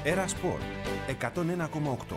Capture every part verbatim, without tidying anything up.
Έρα Σπορ εκατόν ένα κόμμα οκτώ.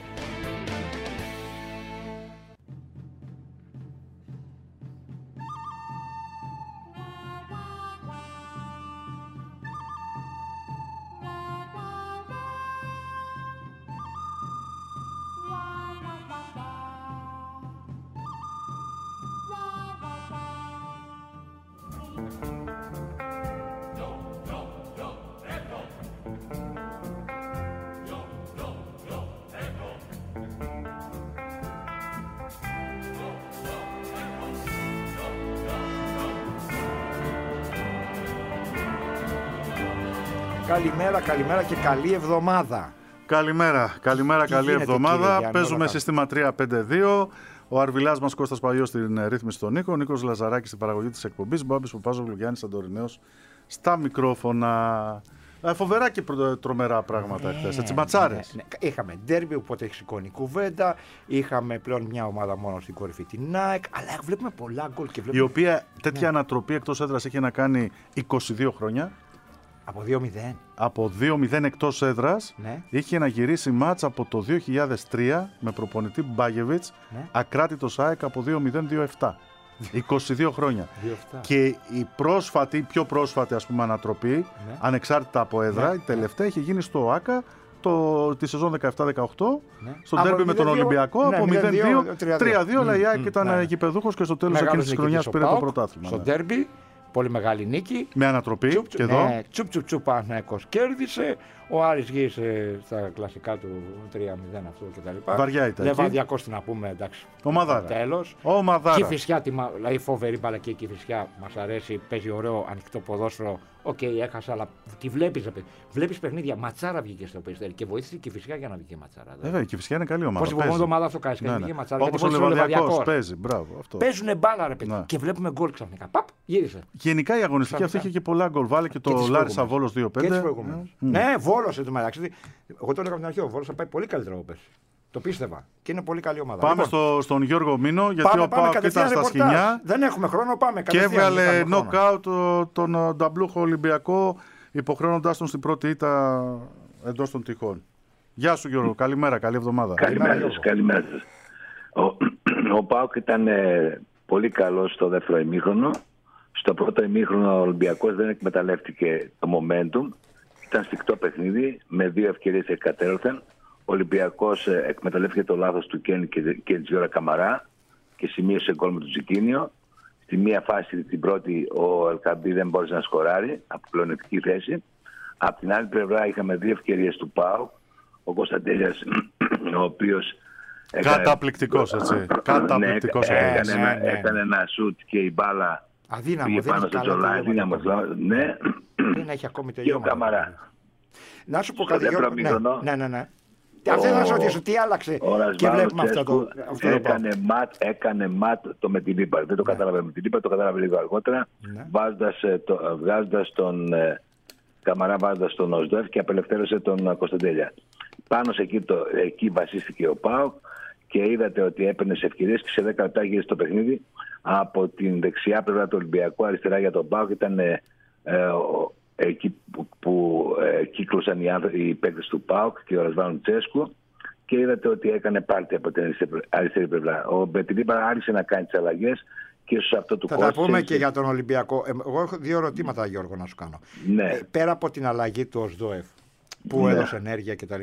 Καλημέρα, καλημέρα και καλή εβδομάδα. Καλημέρα, καλημέρα, καλή γίνεται, εβδομάδα. κύριε, Παίζουμε σύστημα τρία πέντε δύο. Ο Αρβιλάς μας Κώστας Παγιός στην ρύθμιση των Νίκο, ο Νίκος Λαζαράκης στην παραγωγή της εκπομπής, Μπάμπης Παπάζογλου, Γιάννης Αντορινέος στα μικρόφωνα. Ε, φοβερά και τρομερά πράγματα ναι, χθες, έτσι, ματσάρες. Ναι, ναι. Είχαμε ντέρμπι, οπότε έχει σηκώνει κουβέντα. Είχαμε πλέον μια ομάδα μόνο στην κορυφή, την ΑΕΚ. Αλλά βλέπουμε πολλά γκολ και βλέπουμε. Η οποία τέτοια ναι. ανατροπή εκτός έδρας είχε να κάνει είκοσι δύο χρόνια. Από δύο μηδέν. Από δύο μηδέν εκτός έδρας, ναι. Είχε να γυρίσει μάτς από το δύο χιλιάδες τρία με προπονητή Μπάγεβιτς, ναι. Ακράτητος ΑΕΚ από δύο μηδέν δύο επτά. είκοσι δύο χρόνια. Και η πρόσφατη, η πιο πρόσφατη ας πούμε ανατροπή, ναι. Ανεξάρτητα από έδρα, ναι. Η τελευταία είχε γίνει στο ΆΚΑ το, τη σεζόν δεκαεπτά δεκαοκτώ, ναι. Στον τέρμπι με τον Ολυμπιακό, ναι, από μηδέν δύο τρία δύο, αλλά η ΑΕΚ ήταν ναι. γηπεδούχος και στο τέλος εκείνης της χρονιάς πήρε το πρωτάθλημα. Στο τέρμπι. Πολύ μεγάλη νίκη. Με ανατροπή. Τσουπ, και εδώ. Ναι, τσουπ τσουπ τσουπ Παναθηναϊκός κέρδισε. Ο Άρης γύρισε στα κλασικά του τρία μηδέν αυτό κτλ. Βαριά ήταν. Λεβαδιακός να πούμε, εντάξει. Ομαδάρα. Τέλος. Ομαδάρα. Κηφισιά, δηλαδή φοβερή μπάλα και η Κηφισιά μας αρέσει. Παίζει ωραίο ανοιχτό ποδόσφαιρο. Οκ, okay, έχασα, αλλά τη βλέπεις. Βλέπεις παιχνίδια. Ματσάρα βγήκε στο περιστέρι και βοήθησε η Κηφισιά για να βγει και ματσάρα. Βέβαια, η Κηφισιά είναι καλή ομάδα. Πώς την επόμενη ομάδα αυτό κάνει. Ναι, ναι. Όπως ο Λεβαδιακός παίζει. Παίζουν μπάλα, ρε παιδί. Ναι. Και βλέπουμε γκολ ξαφνικά. Παπ, γύρισε. Γενικά η αγωνιστική αυτή είχε και πολλά γκολ. Βάλε και το Λάρισα Βόλος δύο πέντε. Ναι, Βόλος εν τω μεταξύ. Εγώ το έλεγα από την αρχή. Ο Βόλος θα πάει πολύ καλύτερα από πέρσι. Το πίστευα. Και είναι πολύ καλή ομάδα. Πάμε λοιπόν, στο, στον Γιώργο Μίνο, γιατί πάμε, ο ΠΑΟΚ ήταν στα σκηνιά. Δεν έχουμε χρόνο, πάμε. Και έβγαλε νοκάουτ τον Νταμπλούχο Ολυμπιακό, υποχρεώνοντάς τον στην πρώτη ήττα εντός των τυχών. Γεια σου Γιώργο, καλημέρα, καλή εβδομάδα. Καλημέρα σας, καλημέρα σας. Ο, ο ΠΑΟΚ ήταν ε, πολύ καλός στο δεύτερο ημίχρονο. Στο πρώτο ημίχρονο ο Ολυμπιακός δεν εκμεταλλεύτηκε το momentum. Ήταν σφιχτό παιχνίδι, με δύο ευκαιρίες εκατέρωθεν. Ο Ολυμπιακός εκμεταλλεύτηκε το λάθος του Κέννη και Τζιόρα Καμαρά και σημείωσε γκολ με το Τζικίνιο. Στη μία φάση, την πρώτη, ο Ελκαμπή δεν μπόρεσε να σκοράρει από πλεονεκτική θέση. Από την άλλη πλευρά είχαμε δύο ευκαιρίες του ΠΑΟΚ. Ο Κωνσταντέλιας, ο οποίος... Καταπληκτικός, έτσι. Καταπληκτικός. Ναι, έκανε, έκανε, ναι, ναι. έκανε ένα σουτ και η μπάλα αδύναμο, πήγε πάνω στο Τζολάι. Αδύναμο, ναι. Δεν έχει ακόμη τελειώσει. Και ο Καμαρά. Να σου πω κάτι, Γιώργο. Ναι, ναι, ναι. Αυτό θα σου ρωτήσω, τι άλλαξε και βλέπουμε αυτό το, αυτό έκανε, το ματ, έκανε ματ το με την Λίπαρ. Δεν το ναι. κατάλαβε με την Λίπαρ, το κατάλαβε λίγο αργότερα. Ναι. Βάζοντας, το, βγάζοντας τον ε, Καμαρά, βάζοντας τον Οσδόεφ και απελευθέρωσε τον Κωνσταντέλια. Πάνω σε εκεί, το, εκεί βασίστηκε ο ΠΑΟΚ και είδατε ότι έπαιρνε σε ευκαιρίες και σε δέκα λεπτά γύρισε το παιχνίδι. Από την δεξιά πλευρά του Ολυμπιακού, αριστερά για τον ΠΑΟΚ ήταν ε, ε, ο, εκεί που, που ε, κύκλωσαν οι, οι παίκτες του ΠΑΟΚ και ο Ρασβάνο Τσέσκου και είδατε ότι έκανε πάρτι από την αριστερή πλευρά. Ο Μπετιλίμπα άρχισε να κάνει τις αλλαγές και ίσως αυτό του θα τα πούμε και για τον Ολυμπιακό. Εγώ έχω δύο ερωτήματα, Γιώργο, να σου κάνω. Ναι. Ε, πέρα από την αλλαγή του Οσδόεφ που ναι. έδωσε ενέργεια κτλ.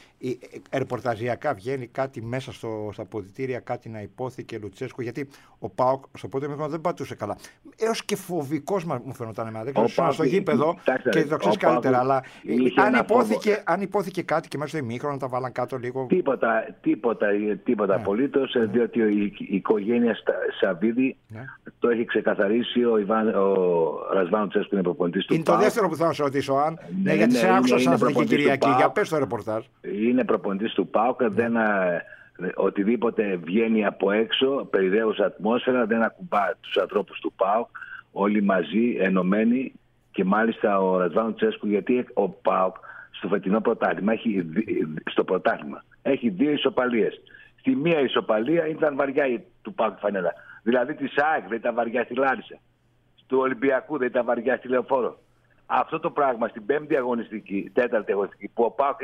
Ρεπορταζιακά βγαίνει κάτι μέσα στο, στα αποδυτήρια, κάτι να υπόθηκε Λουτσέσκου, γιατί ο ΠΑΟΚ στο πρώτο μήχρονο δεν πατούσε καλά. Έως και φοβικός μου φαινόταν εμένα. Δεν ξέρω στο γήπεδο και το ξέρεις καλύτερα. Αλλά αν υπόθηκε, αν υπόθηκε κάτι και μέσα στο ημίχρονο τα βάλαν κάτω λίγο. Τίποτα, τίποτα, τίποτα ναι. απολύτως, ναι. διότι η, η οικογένεια Σαββίδη ναι. το έχει ξεκαθαρίσει. Ο, Ιβάν, ο Ρασβάνο Τσέσκου είναι προπονητής του είναι ΠΑΟΚ. Είναι το δεύτερο που θα σου ρωτήσω, αν. Ναι, ναι, γιατί ναι, σε άκουσα σαν Εθνική Κυριακή. Για πες το ρεπορτάζ. Είναι προπονητής του ΠΑΟΚ, mm. δεν, οτιδήποτε βγαίνει από έξω, περιραίουσα ατμόσφαιρα, δεν ακουμπά τους ανθρώπους του ΠΑΟΚ, όλοι μαζί, ενωμένοι και μάλιστα ο Ρασβάνο Τσέσκου, γιατί ο ΠΑΟΚ στο φετινό πρωτάθλημα έχει, στο πρωτάθλημα, έχει δύο ισοπαλίες. Στη μία ισοπαλία ήταν βαριά του ΠΑΟΚ φανέλα, δηλαδή της ΑΕΚ δεν ήταν βαριά στη Λάρισα, του Ολυμπιακού δεν ήταν βαριά στη Λεωφόρο. Αυτό το πράγμα στην πέμπτη αγωνιστική, τέταρτη αγωνιστική, που ο ΠΑΟΚ είναι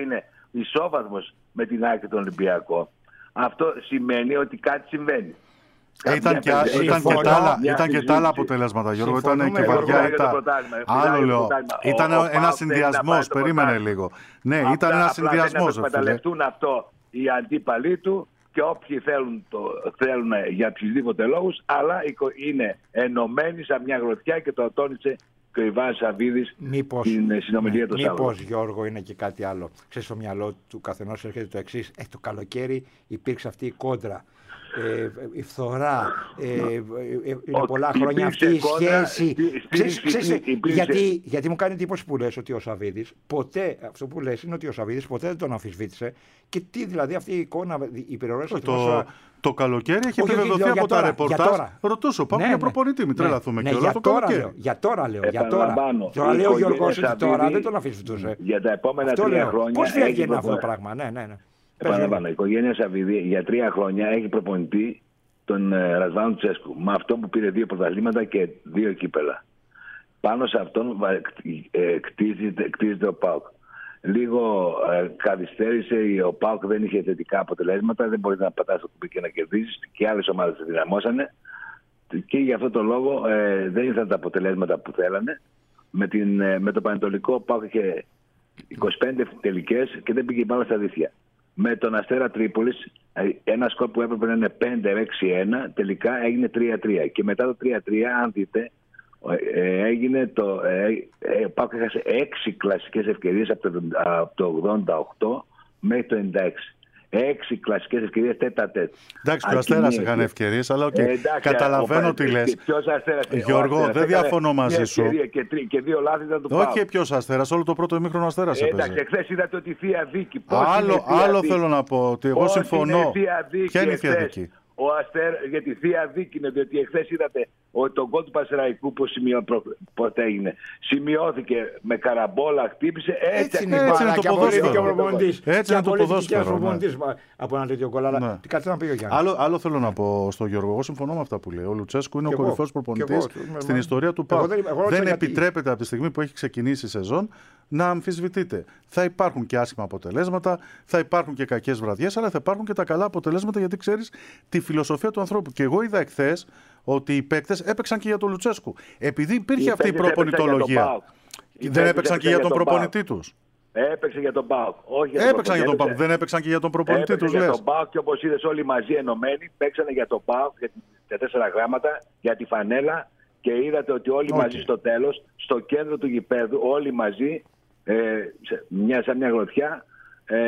ισόβαθμος με την ΑΕΚ και τον Ολυμπιακό, αυτό σημαίνει ότι κάτι συμβαίνει. Ε, ήταν και, ήταν και τα άλλα, ήταν και τα άλλα αποτελέσματα, Γιώργο. Ήταν και βαριά. Ήταν, άλλο λέω. Ήταν ένα συνδυασμός. Περίμενε λίγο. Ναι, ήταν ένα συνδυασμός. Να εκμεταλλευτούν αυτό οι αντίπαλοι του και όποιοι θέλουν, το, θέλουν για οποιουσδήποτε λόγους, αλλά είναι ενωμένοι σαν μια γροθιά και το τόνισε και ο Ιβάν Σαββίδης στην συνομιλία του Σάββατο. Μήπως, Γιώργο, είναι και κάτι άλλο. Ξέρεις, στο μυαλό του καθενός έρχεται το εξής. Ε, το καλοκαίρι υπήρξε αυτή η κόντρα. Ε, η φθορά, ε, ε, είναι πολλά χρόνια αυτή η σχέση. Ξέρεις, ξέρεις, γιατί, γιατί μου κάνει εντύπωση που λες ότι ο Σαββίδης ποτέ, αυτό που λες είναι ότι ο Σαββίδης ποτέ δεν τον αμφισβήτησε. Και τι δηλαδή αυτή η εικόνα, η περιορέωση του το, το καλοκαίρι έχει επιβεβαιωθεί από τα ρεπορτάζ. Ρωτούσω, πάμε για προπονητή, μην τρελαθούμε και όλα το καλοκαίρι. Για τώρα λέω, για τώρα. Τώρα λέει ο Γιώργος ότι τώρα δεν τον αμφισβητούσε. Για τα επόμενα τρία χρόνια. Πώς βγαίνει αυτό το πράγμα, ναι, ναι. Επαναλαμβάνω, η οικογένεια Σαββίδη για τρία χρόνια έχει προπονητή τον Ρασβάν Λουτσέσκου. Με αυτό που πήρε δύο πρωταθλήματα και δύο κύπελα. Πάνω σε αυτόν ε, κτίζεται, κτίζεται ο ΠΑΟΚ. Λίγο ε, καθυστέρησε, ο ΠΑΟΚ δεν είχε θετικά αποτελέσματα, δεν μπορεί να πατάς το κουμπί και να κερδίσεις και άλλες ομάδες τα δυναμώσανε. Και για αυτό το λόγο ε, δεν ήρθαν τα αποτελέσματα που θέλανε. Με, την, ε, με το Πανετολικό ο ΠΑΟΚ είχε είκοσι πέντε τελικές και δεν πήγε πάνω στα δίθια. Με τον Αστέρα Τρίπολης, ένα σκορ που έπρεπε να είναι πέντε έξι ένα, τελικά έγινε τρία τρία. Και μετά το τρία τρία, αν δείτε, έγινε το. Ε, Πάω και έχασε έξι κλασικές ευκαιρίες από το, από το ογδόντα οκτώ μέχρι το ενενήντα έξι. Έξι κλασικές ευκαιρίες τέτα τέτ. Εντάξει, και ο Αστέρας είχαν ευκαιρίες, αλλά okay. ε, καταλαβαίνω τι λες. Γιώργο, δεν διαφωνώ μαζί σου. Και, τρί, και δύο λάθη ήταν του Όχι ποιος Αστέρας, όλο το πρώτο ημίχρονο Αστέρας έπαιζε. Εντάξει, εχθές είδατε ότι η Θεία Δίκη. Άλλο, άλλο θέλω να πω, ότι εγώ συμφωνώ. Ποια είναι η Θεία Δίκη? Ο Αστέρ, για τη Θεία Δίκη είναι, διότι εχθές είδατε ότι το γκολ του Πασεραϊκού πώς πότε έγινε. Σημειώθηκε με καραμπόλα, χτύπησε. Έτσι, έτσι είναι, έτσι είναι το ποδόσφαιρο. Έτσι είναι το ποδόσφαιρο. Από ένα τέτοιο γκολ. Αλλά τι κάτσε να πει ο Γιάννης. Άλλο, άλλο θέλω να πω στον Γιώργο. Εγώ συμφωνώ με αυτά που λέει. Ο Λουτσέσκου είναι ο κορυφαίος προπονητής στην ιστορία του ΠΑΟΚ. Δεν επιτρέπεται από τη στιγμή που έχει ξεκινήσει η σεζόν να αμφισβητείτε. Θα υπάρχουν και άσχημα αποτελέσματα, θα υπάρχουν και κακές βραδιές, αλλά θα υπάρχουν και τα καλά αποτελέσματα, γιατί ξέρεις τη φιλοσοφία του ανθρώπου. Και εγώ είδα εχθές ότι οι παίκτες έπαιξαν και για τον Λουτσέσκου. Επειδή υπήρχε αυτή η προπονητολογία. Δεν έπαιξαν και για τον προπονητή τους. Έπαιξε για τον ΠΑΟΚ. Έπαιξαν για τον ΠΑΟΚ. Δεν έπαιξαν και για τον προπονητή τους, λες? Για τον ΠΑΟΚ, και όπως είδες, όλοι μαζί ενωμένοι παίξανε για τον ΠΑΟΚ, για τα τέσσερα γράμματα, για τη φανέλα, και είδατε ότι όλοι okay. μαζί στο τέλος, στο κέντρο του γηπέδου, όλοι μαζί, ε, σε, μια, σαν μια γροθιά, ε,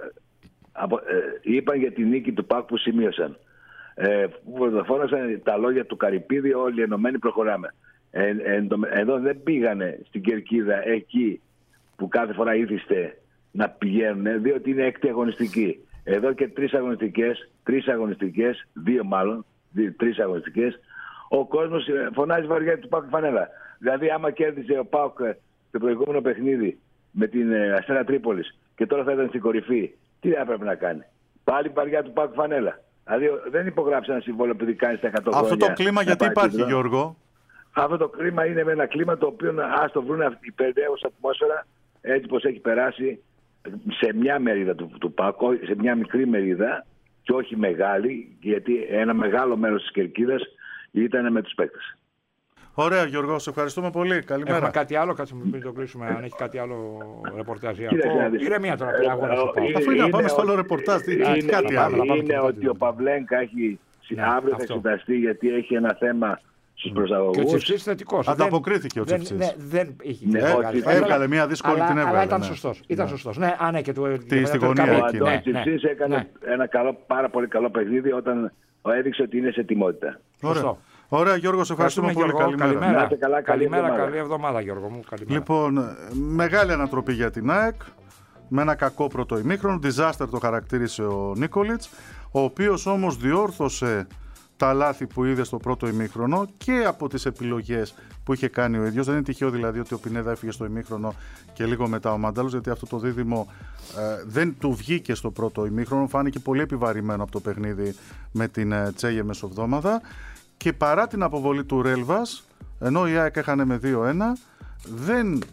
απο, ε, είπαν για τη νίκη του ΠΑΟΚ που σημείωσαν. Ε, που φώνασαν τα λόγια του Καρυπίδη, όλοι ενωμένοι προχωράμε. Ε, ε, εδώ δεν πήγανε στην κερκίδα εκεί που κάθε φορά ήθιστε να πηγαίνουν, διότι είναι έκτη αγωνιστική. Εδώ και τρεις αγωνιστικές, τρεις αγωνιστικές, δύο μάλλον, δύο, τρεις αγωνιστικές, ο κόσμος φωνάζει βαριά του ΠΑΟΚ φανέλα. Δηλαδή, άμα κέρδισε ο ΠΑΟΚ το προηγούμενο παιχνίδι με την Αστέρα Τρίπολης και τώρα θα ήταν στην κορυφή, τι θα έπρεπε να κάνει? Πάλι βαριά του ΠΑΟΚ φανέλα. Δηλαδή, δεν υπογράψει ένα συμβόλαιο επειδή κάνει στα εκατό χρόνια. Αυτό το κλίμα γιατί υπάρχει, Γιώργο? Αυτό το κλίμα είναι με ένα κλίμα το οποίο, ας το βρουν η περδέουσα ατμόσφαιρα, έτσι πως έχει περάσει σε μια μερίδα του, του ΠΑΟΚ, σε μια μικρή μερίδα και όχι μεγάλη, γιατί ένα μεγάλο μέρος της κερκίδας ήταν με τους παίκτες. Ωραία, Γιώργο, σε ευχαριστούμε πολύ. Καλημέρα. Έχουμε κάτι άλλο, κάτσε μην το κλείσουμε, αν έχει κάτι άλλο ρεπορταζιακό. Ηρεμία τώρα, αγώνα στο ΠΑΟΚ. Αφού είναι να πάμε στο άλλο ρεπορτάζ, τι κάτι άλλο. Είναι ότι ο Παυλένκα έχει αύριο θα εξεταστεί, γιατί έχει ένα θέμα στους προσαγωγούς. Και ο Τσιφτσής θετικός. Ανταποκρίθηκε ο Τσιφτσής. Δεν είχε. Έβγαλε μια δύσκολη την έβγαλε. Αλλά ήταν σωστός. Ήταν σωστός. Ναι, αν και του. Τη στη γωνία εκεί. Ο Τσιφτσής έκανε ένα πάρα πολύ καλό παιχνίδι όταν έδειξε ότι είναι σε ετοιμότητα. Ωραία, Γιώργο, σε ευχαριστούμε πολύ. Καλημέρα. Καλημέρα, καλημέρα, καλή εβδομάδα, Γιώργο μου. Καλημέρα. Λοιπόν, μεγάλη ανατροπή για την ΑΕΚ. Με ένα κακό πρώτο ημίχρονο. Disaster το χαρακτήρισε ο Νίκολιτς, ο οποίος όμως διόρθωσε τα λάθη που είδε στο πρώτο ημίχρονο και από τις επιλογές που είχε κάνει ο ίδιος. Δεν είναι τυχαίο δηλαδή ότι ο Πινέδα έφυγε στο ημίχρονο και λίγο μετά ο Μαντάλος, γιατί αυτό το δίδυμο ε, δεν του βγήκε στο πρώτο ημίχρονο. Φάνηκε πολύ επιβαρημένο από το παιχνίδι με την ε, Τσέγε μεσοβδόμαδα. Και παρά την αποβολή του Ρέλβας, ενώ η ΑΕΚ έχανε με δύο ένα, δεν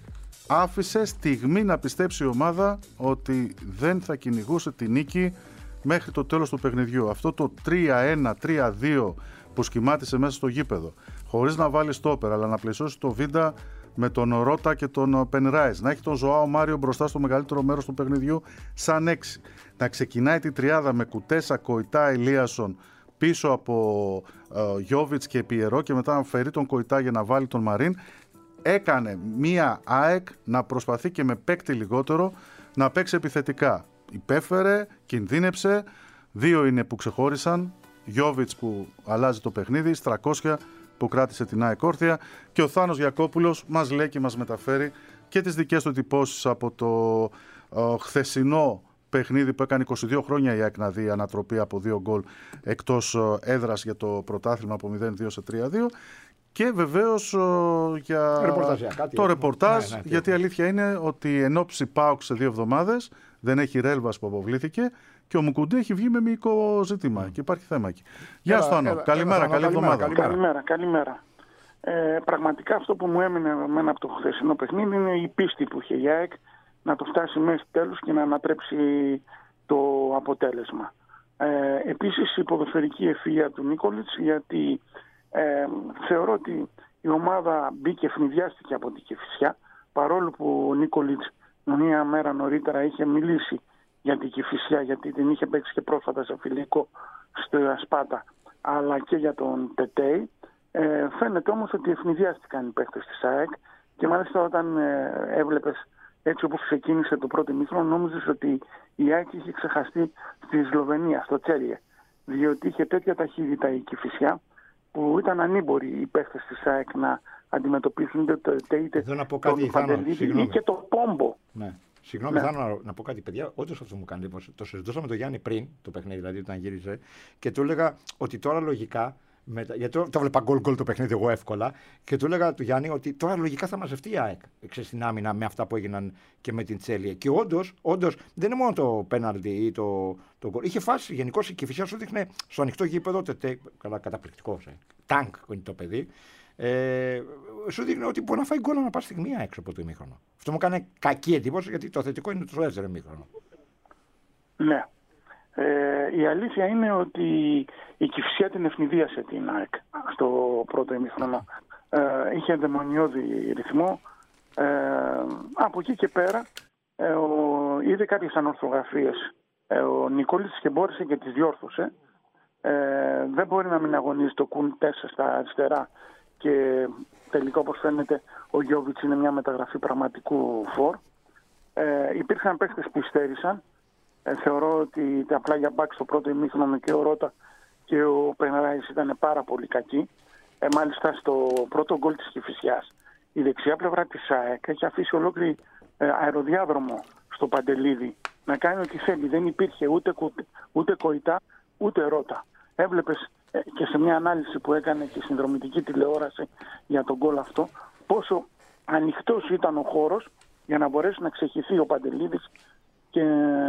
άφησε στιγμή να πιστέψει η ομάδα ότι δεν θα κυνηγούσε τη νίκη μέχρι το τέλος του παιχνιδιού. Αυτό το τρία ένα, τρία δύο που σχημάτισε μέσα στο γήπεδο, χωρίς να βάλει στόπερ, αλλά να πλαισιώσει το Βίντα με τον Ρώτα και τον Πενράις, να έχει τον Ζωάο Μάριο μπροστά στο μεγαλύτερο μέρος του παιχνιδιού σαν έξι, να ξεκινάει τη τριάδα με Κουτέσα, Κοϊτά, Ελίασον πίσω από ε, Γιόβιτς και Πιερό και μετά να φέρει τον Κοϊτά για να βάλει τον Μαρίν. Έκανε μία ΑΕΚ να προσπαθεί και με παίκτη λιγότερο να παίξει επιθετικά. Υπέφερε, κινδύνεψε, δύο είναι που ξεχώρισαν, Γιόβιτς που αλλάζει το παιχνίδι, Στρακόσια που κράτησε την ΑΕΚ όρθια και ο Θάνος Γιακόπουλος μας λέει και μας μεταφέρει και τις δικές του εντυπώσεις από το ε, χθεσινό παιχνίδι που έκανε είκοσι δύο χρόνια η ΑΕΚ να δει ανατροπή από δύο γκολ εκτός έδρας για το πρωτάθλημα από μηδέν δύο σε τρία δύο. Και βεβαίως για το ρεπορτάζ, ναι, ναι, γιατί η αλήθεια είναι ότι εν ώψη ΠΑΟΚ σε δύο εβδομάδες δεν έχει Ρέλβας που αποβλήθηκε και ο Μουκουντή έχει βγει με μυϊκό ζήτημα mm. και υπάρχει θέμα εκεί. Γεια σου Θάνο, καλημέρα, έλα, καλή εβδομάδα. Καλημέρα, καλημέρα. καλημέρα. Ε, πραγματικά αυτό που μου έμεινε εμένα από το χθεσινό παιχνίδι είναι η πίστη που είχε η ΑΕΚ να το φτάσει μέχρι τέλους και να ανατρέψει το αποτέλεσμα. Ε, επίσης η ποδοσφαιρική ευφυΐα του Νίκολιτς, γιατί Ε, θεωρώ ότι η ομάδα μπήκε, ευνηδιάστηκε από την Κηφισιά, παρόλο που ο Νίκολιτς μία μέρα νωρίτερα είχε μιλήσει για την Κηφισιά, γιατί την είχε παίξει και πρόσφατα σε φιλικό στο Ασπάτα, αλλά και για τον Τετέι. Ε, φαίνεται όμως ότι ευνηδιάστηκαν οι παίκτες της ΑΕΚ και μάλιστα όταν ε, έβλεπες έτσι όπως ξεκίνησε το πρώτο ημίχρονο, νόμιζες ότι η ΑΕΚ είχε ξεχαστεί στη Σλοβενία, στο Τσέλιε, διότι είχε τέτοια ταχύτητα η Κηφισιά που ήταν ανήμποροι οι παίχτες της ΑΕΚ να αντιμετωπίσουν είτε το είτε τον Παντελίδη ή και το Πόμπο. Ναι. Συγγνώμη, ναι. Θέλω να, να πω κάτι, παιδιά. Όντως αυτό μου κάνει εντύπωση. Το συζητούσαμε με τον Γιάννη πριν το παιχνίδι, δηλαδή όταν γύριζε, και του έλεγα ότι τώρα λογικά. Μετα... Γιατί το, το βλέπα γκολ γκολ το παιχνίδι εγώ εύκολα. Και του έλεγα του Γιάννη ότι τώρα λογικά θα μαζευτεί η ΑΕΚ στην άμυνα με αυτά που έγιναν και με την Τσέλια. Και όντως, όντως δεν είναι μόνο το πέναλτι ή το, το γκολ. Είχε φάσει γενικώ η Κηφισιά σου δείχνε στο ανοιχτό γήπεδο. Τε, καλά, καταπληκτικό. Ε. Τάγκ είναι το παιδί. Ε, σου δείχνει ότι μπορεί να φάει γκολ ανά πάσα στιγμή έξω από το ημίχρονο. Αυτό μου έκανε κακή εντύπωση γιατί το θετικό είναι το δεύτερο ημίχρονο. Ναι. Ε, η αλήθεια είναι ότι η Κηφισιά την ευνηδίασε την ΑΕΚ στο πρώτο ημίχρονο. Ε, είχε δαιμονιώδη ρυθμό. Ε, από εκεί και πέρα ε, ο, είδε κάποιες ανορθογραφίες ε, ο Νικόλης και μπόρεσε και τις διόρθωσε. Ε, δεν μπορεί να μην αγωνίζει το Κουν τέσσερα στα αριστερά και τελικά όπως φαίνεται ο Γιόβιτς είναι μια μεταγραφή πραγματικού φορ. Ε, υπήρχαν παίχτες που υστέρησαν. Ε, θεωρώ ότι απλά για μπακ στο πρώτο ημίχρονο και ο Ρώτα και ο Πενράις ήταν πάρα πολύ κακοί. Ε, μάλιστα στο πρώτο γκολ της Κηφισιάς η δεξιά πλευρά της ΑΕΚ έχει αφήσει ολόκληρη ε, αεροδιάδρομο στο Παντελίδη να κάνει ό,τι θέλει. Δεν υπήρχε ούτε, ούτε, ούτε Κοϊτά ούτε Ρώτα. Έβλεπες ε, και σε μια ανάλυση που έκανε και η συνδρομητική τηλεόραση για τον γκολ αυτό πόσο ανοιχτός ήταν ο χώρος για να μπορέσει να ξεχυθεί ο Παντελίδης και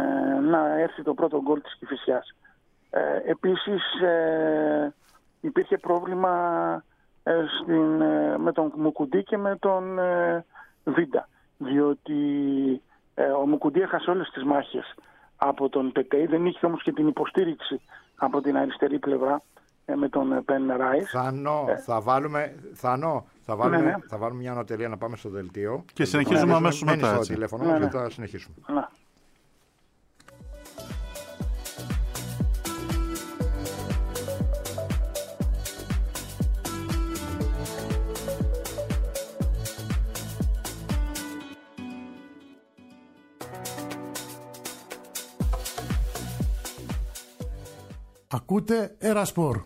να έρθει το πρώτο γκολ της Κηφισιάς. Ε, επίσης ε, υπήρχε πρόβλημα ε, στην, ε, με τον Μουκουντή και με τον ε, Βίντα, διότι ε, ο Μουκουντή έχασε όλες τις μάχες από τον Πετέι, δεν είχε όμως και την υποστήριξη από την αριστερή πλευρά ε, με τον Πεν Ράις. Θανό, ε, θα βάλουμε, Θανό, θα βάλουμε, ναι, ναι. θα βάλουμε μια ανωτελεία να πάμε στο δελτίο και συνεχίζουμε αμέσως μετά. Στο τηλέφωνο ναι, ναι. Και θα συνεχίσουμε. Ναι. Ακούτε Ερασπορ.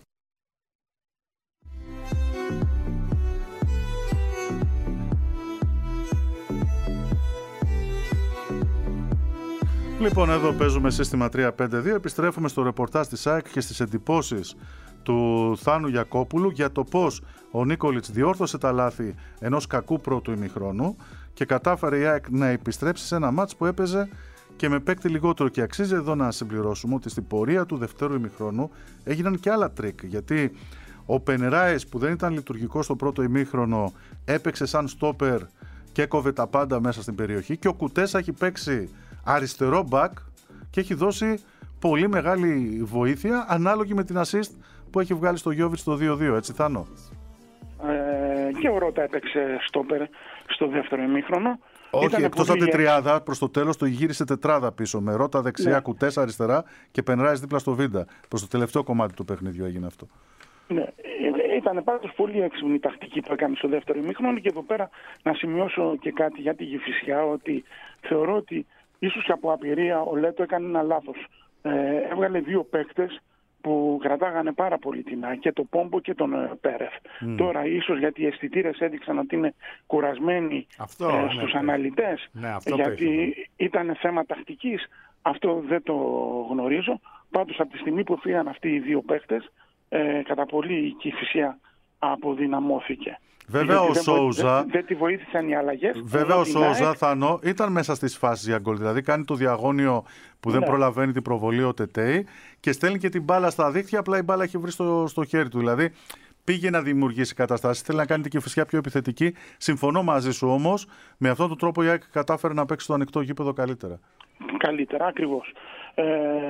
Λοιπόν, εδώ παίζουμε σύστημα τρία πέντε δύο. Επιστρέφουμε στο ρεπορτάζ της ΑΕΚ και στις εντυπώσεις του Θάνου Γιακόπουλου για το πώς ο Νίκολιτς διόρθωσε τα λάθη ενός κακού πρώτου ημιχρόνου και κατάφερε η ΑΕΚ να επιστρέψει σε ένα μάτς που έπαιζε και με παίκτη λιγότερο. Και αξίζει εδώ να συμπληρώσουμε ότι στην πορεία του δευτέρου ημιχρόνου έγιναν και άλλα τρίκ, γιατί ο Πενράις που δεν ήταν λειτουργικός στο πρώτο ημίχρονο έπαιξε σαν στόπερ και έκοβε τα πάντα μέσα στην περιοχή. Και ο Κουτέσα έχει παίξει αριστερό μπακ και έχει δώσει πολύ μεγάλη βοήθεια ανάλογη με την assist που έχει βγάλει στο Γιόβιτς το δύο δύο, έτσι Θάνο? Ε, και ο Ρώτα έπαιξε στόπερ στο δεύτερο ημίχρονο. Όχι, εκτός από την τριάδα, προς το τέλος το γύρισε τετράδα πίσω με Ρώτα δεξιά, ναι. Κουτέσα αριστερά και Πενράης δίπλα στο Βίντα. Προς το τελευταίο κομμάτι του παιχνιδιού έγινε αυτό. Ναι, ήταν πάντως πολύ έξυπνη η τακτική που έκανε στο δεύτερο ημίχρονο και εδώ πέρα να σημειώσω και κάτι για τη Κηφισιά, ότι θεωρώ ότι ίσως και από απειρία ο Λέτο έκανε ένα λάθος. Ε, έβγαλε δύο παίκτες που κρατάγανε πάρα πολύ την ΑΕΚ, και το Πόμπο και τον ε, Πέρεθ. Mm. Τώρα ίσως γιατί οι αισθητήρες έδειξαν ότι είναι κουρασμένοι αυτό, ε, στους ναι, αναλυτές, ναι, γιατί πέφτει. Ήταν θέμα τακτικής, αυτό δεν το γνωρίζω. Πάντως από τη στιγμή που φύγαν αυτοί οι δύο παίκτες, ε, κατά πολύ η Κηφισιά αποδυναμώθηκε. Βέβαια ο δεν Σόουζα. Δεν, δεν τη βοήθησαν οι αλλαγές. Βέβαια ο Σόουζα, Θανό, ήταν μέσα στις φάσεις για γκολ. Δηλαδή κάνει το διαγώνιο που ναι. δεν προλαβαίνει την προβολή ο Τετέι και στέλνει και την μπάλα στα δίχτυα. Απλά η μπάλα έχει βρει στο, στο χέρι του. Δηλαδή πήγε να δημιουργήσει καταστάσεις. Θέλει να κάνει την Κηφισιά πιο επιθετική. Συμφωνώ μαζί σου όμως. Με αυτόν τον τρόπο η ΑΕΚ κατάφερε να παίξει το ανοιχτό γήπεδο καλύτερα. Καλύτερα, ακριβώς. Ε,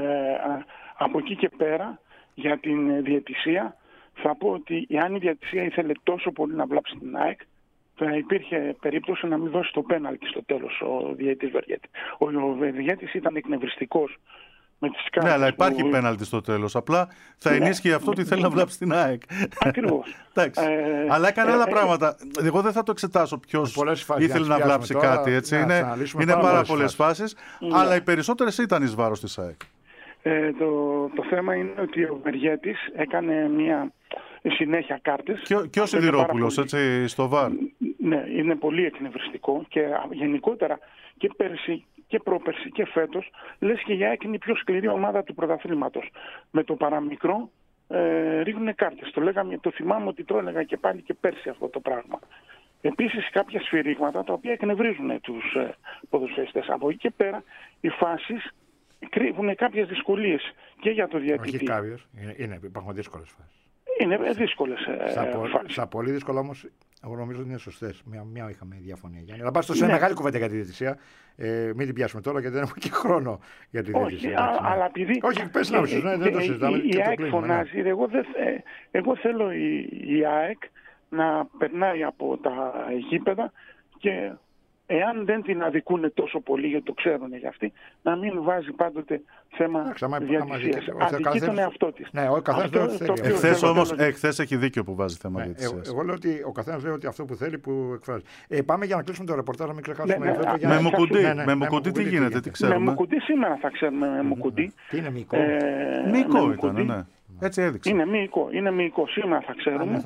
από εκεί και πέρα για την διαιτησία. Θα πω ότι αν η διαιτησία ήθελε τόσο πολύ να βλάψει την ΑΕΚ, θα υπήρχε περίπτωση να μην δώσει το πέναλτι στο τέλος ο διαιτητής Βεργέτη. Ο, ο Βεργέτης ήταν εκνευριστικός με τις κάρτες. Ναι, αλλά υπάρχει που... πέναλτι στο τέλος. Απλά θα ενίσχυε ναι. αυτό ότι θέλει να βλάψει την ΑΕΚ. Ακριβώς. ε, αλλά έκανε ε, άλλα ε, πράγματα. Εγώ δεν θα το εξετάσω ποιος ήθελε να βλάψει τώρα, κάτι. Έτσι. Να, είναι είναι πάρα πολλές φάσεις, ναι. αλλά οι περισσότερες ήταν εις βάρος της ΑΕΚ. Ε, το, το θέμα είναι ότι ο Βεργέτης έκανε μια συνέχεια κάρτες. Και, και ο Σιδηρόπουλος, έτσι, στο ΒΑΡ. Ναι, είναι πολύ εκνευριστικό και γενικότερα και πέρσι και πρόπερσι και φέτος λες και η ΑΕΚ είναι η πιο σκληρή ομάδα του πρωταθλήματος. Με το παραμικρό ε, ρίχνουν κάρτες. Το, λέγαμε, το θυμάμαι ότι το έλεγα και πάλι και πέρσι αυτό το πράγμα. Επίσης κάποια σφυρίγματα τα οποία εκνευρίζουν τους ε, ποδοσφαιριστές. Από εκεί και πέρα οι φάσεις κρύβουν κάποιες δυσκολίες και για το διαιτητή. Όχι κάποιες, είναι, είναι, υπάρχουν δύσκολες φάσεις. Είναι δύσκολες στα, ε, φάσεις. Στα πολύ δύσκολα όμως, εγώ νομίζω ότι είναι σωστές. Μια, μια είχαμε διαφωνία. Γιάννη. Αλλά πάω σε ναι. μεγάλη κουβέντα για τη διαιτησία. Ε, μην την πιάσουμε τώρα γιατί δεν έχουμε και χρόνο για τη διαιτησία. Όχι, α, ναι. αλλά επειδή... Όχι, πες να ουσίες, ναι, δεν το συζητάμε. Η, η ΑΕΚ φωνάζει. Ναι. Εγώ, δε, εγώ θέλω η, η ΑΕΚ να περνάει από τα γήπεδα και... εάν δεν την αδικούν τόσο πολύ, γιατί το ξέρουν για αυτοί, να μην βάζει πάντοτε θέμα διαιτησίας. Αδικεί τον εαυτό της. Ναι, ο καθένας θέλει. Εχθές όμως, εχθές έχει δίκιο που βάζει θέμα ναι, διαιτησίας. Εγώ, εγώ λέω ότι ο καθένας λέει ότι αυτό που θέλει που εκφράζει. Ε, πάμε για να κλείσουμε το ρεπορτάζ, να μην ξεχάσουμε. Ναι, ναι, με Μουκουντή, ναι, ναι, με Μουκουντή τι γίνεται, τι ξέρουμε. Με Μουκουντή σήμερα θα ξέρουμε με Μουκουντή. Τι είναι μυϊκό. Μυϊκό ήταν, ναι. Έτσι έδειξε. Είναι μυϊκό, είναι μυϊκό. Σήμερα θα ξέρουμε.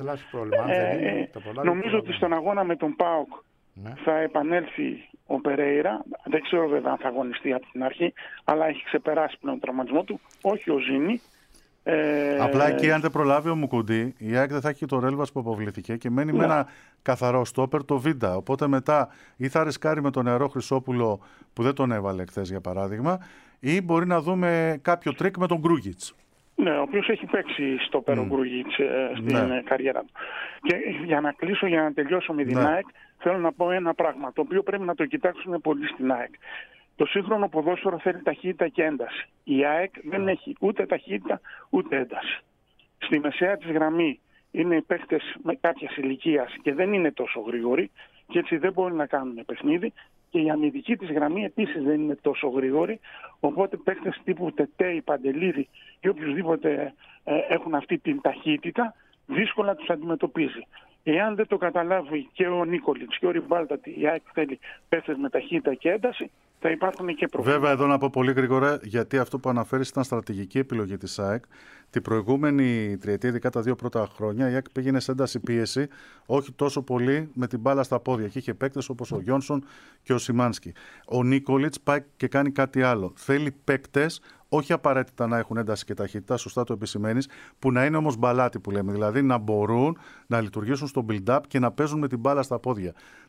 Νομίζω ότι στον αγώνα με τον ΠΑΟΚ ναι. θα επανέλθει ο Περέιρα. Δεν ξέρω βέβαια αν θα αγωνιστεί από την αρχή, αλλά έχει ξεπεράσει πλέον τον τραυματισμό του. Όχι ο Ζήνη. Ε... Απλά εκεί, αν δεν προλάβει ο Μουκουντή, η ΑΕΚ δεν θα έχει το Ρέλβας που αποβληθήκε και μένει ναι. με ένα καθαρό στόπερ το Βίντα. Οπότε μετά ή θα ρισκάρει με τον νεαρό Χρυσόπουλο που δεν τον έβαλε χθες για παράδειγμα, ή μπορεί να δούμε κάποιο τρίκ με τον Γκρούγιτς. Ναι, ο οποίος έχει παίξει στο Πέρο mm. Γκρούγιτς ε, στην ναι. καριέρα του. Και για να κλείσω, για να τελειώσω με την ναι. ΑΕΚ, θέλω να πω ένα πράγμα, το οποίο πρέπει να το κοιτάξουμε πολύ στην ΑΕΚ. Το σύγχρονο ποδόσφαιρο θέλει ταχύτητα και ένταση. Η ΑΕΚ δεν έχει ούτε ταχύτητα ούτε ένταση. Στη μεσαία της γραμμή είναι οι παίχτες με κάποια ηλικία και δεν είναι τόσο γρήγοροι και έτσι δεν μπορεί να κάνουν παιχνίδι. Και η αμυντική της γραμμή επίσης δεν είναι τόσο γρήγορη. Οπότε παίχτες τύπου Τετέι, Παντελίδη ή οποιουσδήποτε ε, έχουν αυτή την ταχύτητα, δύσκολα τους αντιμετωπίζει. Εάν δεν το καταλάβει και ο Νίκολιτς και ο Ριμπάλτατη, η ΑΕΚ θέλει παίχτες με ταχύτητα και ένταση, θα υπάρχουν και προβλήματα. Βέβαια, εδώ να πω πολύ γρήγορα, γιατί αυτό που αναφέρεις ήταν στρατηγική επιλογή της ΑΕΚ. Την προηγούμενη τριετία, ειδικά τα δύο πρώτα χρόνια, η ΑΕΚ πήγαινε σε ένταση πίεση, όχι τόσο πολύ με την μπάλα στα πόδια. Και είχε παίκτες όπως ο Γιόνσον και ο Σιμάνσκι. Ο Νίκολιτς πάει και κάνει κάτι άλλο. Θέλει παίκτες, όχι απαραίτητα να έχουν ένταση και ταχύτητα, σωστά το επισημαίνεις, που να είναι όμως μπαλάτι που λέμε. Δηλαδή να μπορούν να λειτουργήσουν στο build-up και να παίζουν με την μπάλα στα πόδια.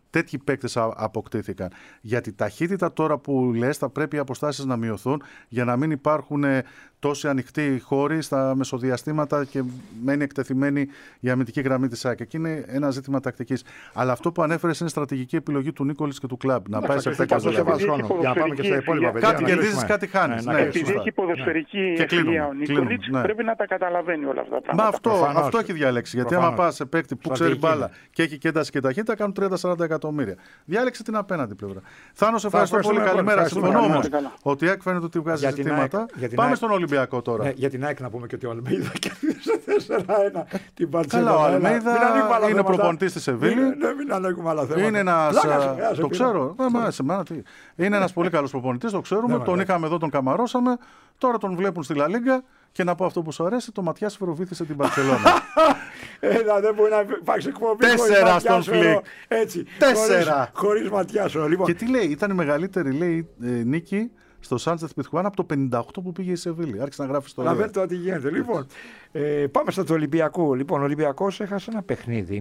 τέτοιοι παίκτες αποκτήθηκαν. Γιατί ταχύτητα τώρα που λες θα πρέπει οι αποστάσεις να μειωθούν για να μην υπάρχουν τόσοι ανοιχτοί χώροι στα μεσοδιαστήματα και μένει εκτεθειμένη η αμυντική γραμμή της ΑΕΚ. Εκεί είναι ένα ζήτημα τακτικής. Αλλά αυτό που ανέφερες είναι στρατηγική επιλογή του Νίκολης και του κλαμπ. Να πάει σε πέκα Για να πάμε και στα υπόλοιπα παιδιά. Κάτι κερδίζεις, κάτι χάνεις. Ναι, επειδή έχει ποδοσφαιρική ευθεία ο Νίκολης, πρέπει να τα καταλαβαίνει όλα αυτά τα πράγματα. Μα αυτό έχει διαλέξει. Γιατί άμα πας σε παίκτη που ξέρει μπάλα και έχει και ένταση και ταχύτητα, κάνουν τριάντα με σαράντα εκατομμύρια. Διάλεξε την απέναντι πλευρά. Θάνο, σε ευχαριστώ πολύ. Καλημέρα. Συμφωνώ όμως ότι η ΑΕΚ φαίνεται ότι βγάζει ζητήματα. Πάμε στον Ολυμπιακό τώρα. Ναι, για την ΑΕΚ να πούμε και ότι ο Αλμέιδα κέρδισε τέσσερα ένα την Μπαρτσελόνα. Καλά, ο Αλμέιδα είναι προπονητής της Σεβίλη. Μην ανοίγουμε άλλα θέματα. Είναι ένας. Το ξέρω. Είναι ένας πολύ καλός προπονητής, το ξέρουμε. Τον είχαμε εδώ, τον καμαρώσαμε. Τώρα τον βλέπουν στη Λα Λίγκα. Και να πω αυτό που σου αρέσει, το Ματιάς φεροβήθησε την Μπαρσελόνα. Έλα, δεν μπορεί να υπάρξει εκπομπή. Τέσσερα στον Φλικ. Έτσι. Τέσσερα. Χωρίς Ματιάσο. Λοιπόν. Και τι λέει, ήταν η μεγαλύτερη λέει, ε, νίκη στο Σάντσεθ Πιθουάνα από το πενήντα οκτώ που πήγε η Σεβίλη. Άρχισε να γράφει στο Να δείτε τι γίνεται. Λοιπόν, ε, πάμε στο Ολυμπιακό. Λοιπόν, ο Ολυμπιακός έχασε ένα παιχνίδι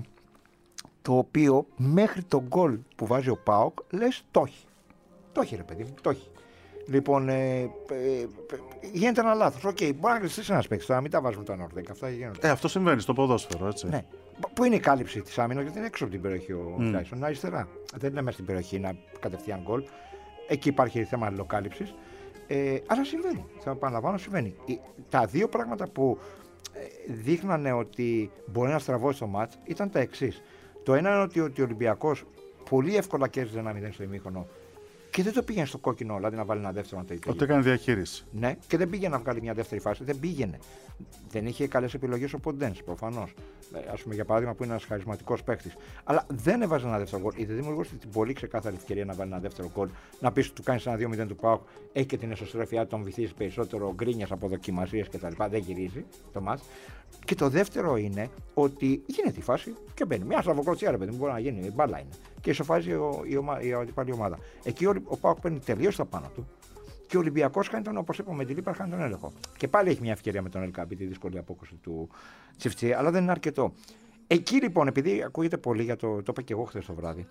το οποίο μέχρι τον γκολ που βάζει ο ΠΑΟΚ λες το έχει. Το έχει, ρε παιδί μου, το έχει. Λοιπόν, ε, ε, γίνεται ένα λάθος. Οκ, okay, μπορεί να κρυστήσει ένα παίκτη. Τώρα μην τα βάζουμε τα Νόρδεκα. Αυτά γίνονται. Ε, αυτό συμβαίνει στο ποδόσφαιρο, έτσι. Ναι. Πού είναι η κάλυψη της άμυνας, γιατί είναι έξω από την περιοχή ο mm. Τάισον. Αριστερά. Δεν είναι μέσα στην περιοχή να κατευθείαν γκολ. Εκεί υπάρχει θέμα αλληλοκάλυψης. Ε, αλλά συμβαίνει. Θα επαναλαμβάνω, συμβαίνει. Τα δύο πράγματα που δείχνανε ότι μπορεί να στραβώσει το μάτς ήταν τα εξής. Το ένα είναι ότι, ότι ο Ολυμπιακός πολύ εύκολα κέρδιζε ένα μηδέν στο ημίχρονο. Και δεν το πήγαινε στο κόκκινο, δηλαδή να βάλει ένα δεύτερο να το ιτήσει. Ότι έκανε διαχείριση. Ναι, και δεν πήγαινε να βγάλει μια δεύτερη φάση. Δεν πήγαινε. Δεν είχε καλές επιλογές ο Ποντένς, προφανώς. Ας πούμε για παράδειγμα που είναι ένας χαρισματικός παίκτης. Αλλά δεν έβαζε ένα δεύτερο γκολ. Είδε δημιουργούσε την πολύ ξεκάθαρη ευκαιρία να βάλει ένα δεύτερο γκολ. Να πει του κάνει ένα δύο μηδέν του ΠΑΟΚ, έχει και την εσωστρέφειά, τον βυθίζει περισσότερο, γκρίνιας από δοκιμασίες κτλ. Δεν γυρίζει το μάτς. Και το δεύτερο είναι ότι γίνεται η φάση και μπαίνει. Μια στραβοκροτσιά, ρε παιδί μου, μπορεί να γίνει. Η μπάλα είναι. Και ισοφάζει η, ομα, η αντιπάλη ομάδα. Εκεί ο, ο ΠΑΟΚ παίρνει τελείως στα πάνω του. Και ο Ολυμπιακός χάνει τον, όπως είπαμε, με την Λίπαρ χάνει τον έλεγχο. Και πάλι έχει μια ευκαιρία με τον Ελκάμπη, τη δύσκολη απόκριση του Τσιφτσί, αλλά δεν είναι αρκετό. Εκεί λοιπόν, επειδή ακούγεται πολύ για το. Το είπα και εγώ χθες το βράδυ.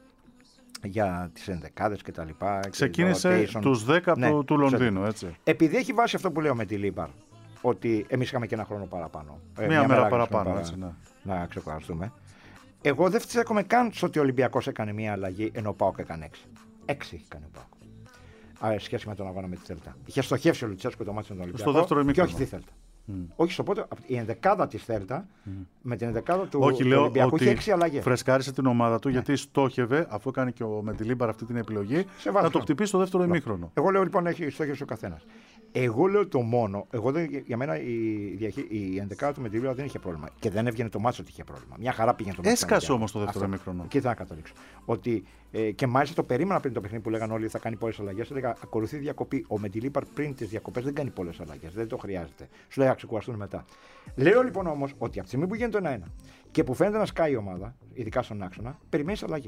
Για τις ενδεκάδες και τα λοιπά. Ξεκίνησε τους δέκα ναι, του Λονδίνου, έτσι. Επειδή έχει βάσει αυτό που λέω με τη Λίπαρ. Ότι εμείς είχαμε και ένα χρόνο παραπάνω. Μία, μια μέρα παραπάνω, παρά, έτσι, ναι. Να ξεκουραστούμε. Εγώ δεν φταίχομαι καν στο ότι ο Ολυμπιακός έκανε μία αλλαγή ενώ ο ΠΑΟΚ έκανε έξι. Έξι έχει κάνει ο ΠΑΟΚ. Άρα, σχέση με τον αγώνα με τη Θέλτα. Είχε στοχεύσει ο Λουτσέσκο το μάτι με τον Ολυμπιακό. Στο δεύτερο και όχι τη Θέλτα. Mm. Όχι στο πότε, η ενδεκάδα τη Θέλτα mm. με την ενδεκάδα του, όχι, του λέω Ολυμπιακού είχε έξι αλλαγές. Φρεσκάρισε την ομάδα του ναι. γιατί στόχευε, αφού έκανε και ο Μεντιλίμπαρ αυτή την επιλογή, να το χτυπήσει στο δεύτερο ημίχρονο. Εγώ λέω λοιπόν έχει στόχευση ο καθένας. Εγώ λέω το μόνο, εγώ δεν, για μένα η, διαχεί, η ενδεκάδα του Μεντιλίμπαρ δεν είχε πρόβλημα. Και δεν έβγαινε το μάτσο ότι είχε πρόβλημα. Μια χαρά πήγαινε το μάτσο. Έσκασε όμως το δεύτερο ημίχρονο. Εκεί θα καταλήξω. Ότι, ε, και μάλιστα το περίμενα πριν το παιχνίδι που λέγανε όλοι θα κάνει πολλές αλλαγές. Έλεγα ακολουθεί διακοπή. Ο Μεντιλίμπαρ πριν τις διακοπές δεν κάνει πολλές αλλαγές. Δεν το χρειάζεται. Σου λέει ξεκουραστούν μετά. Λέω λοιπόν όμως ότι από τη στιγμή που γίνεται το ένα ένα και που φαίνεται να σκάει η ομάδα, ειδικά στον άξονα, περιμένει αλλαγές.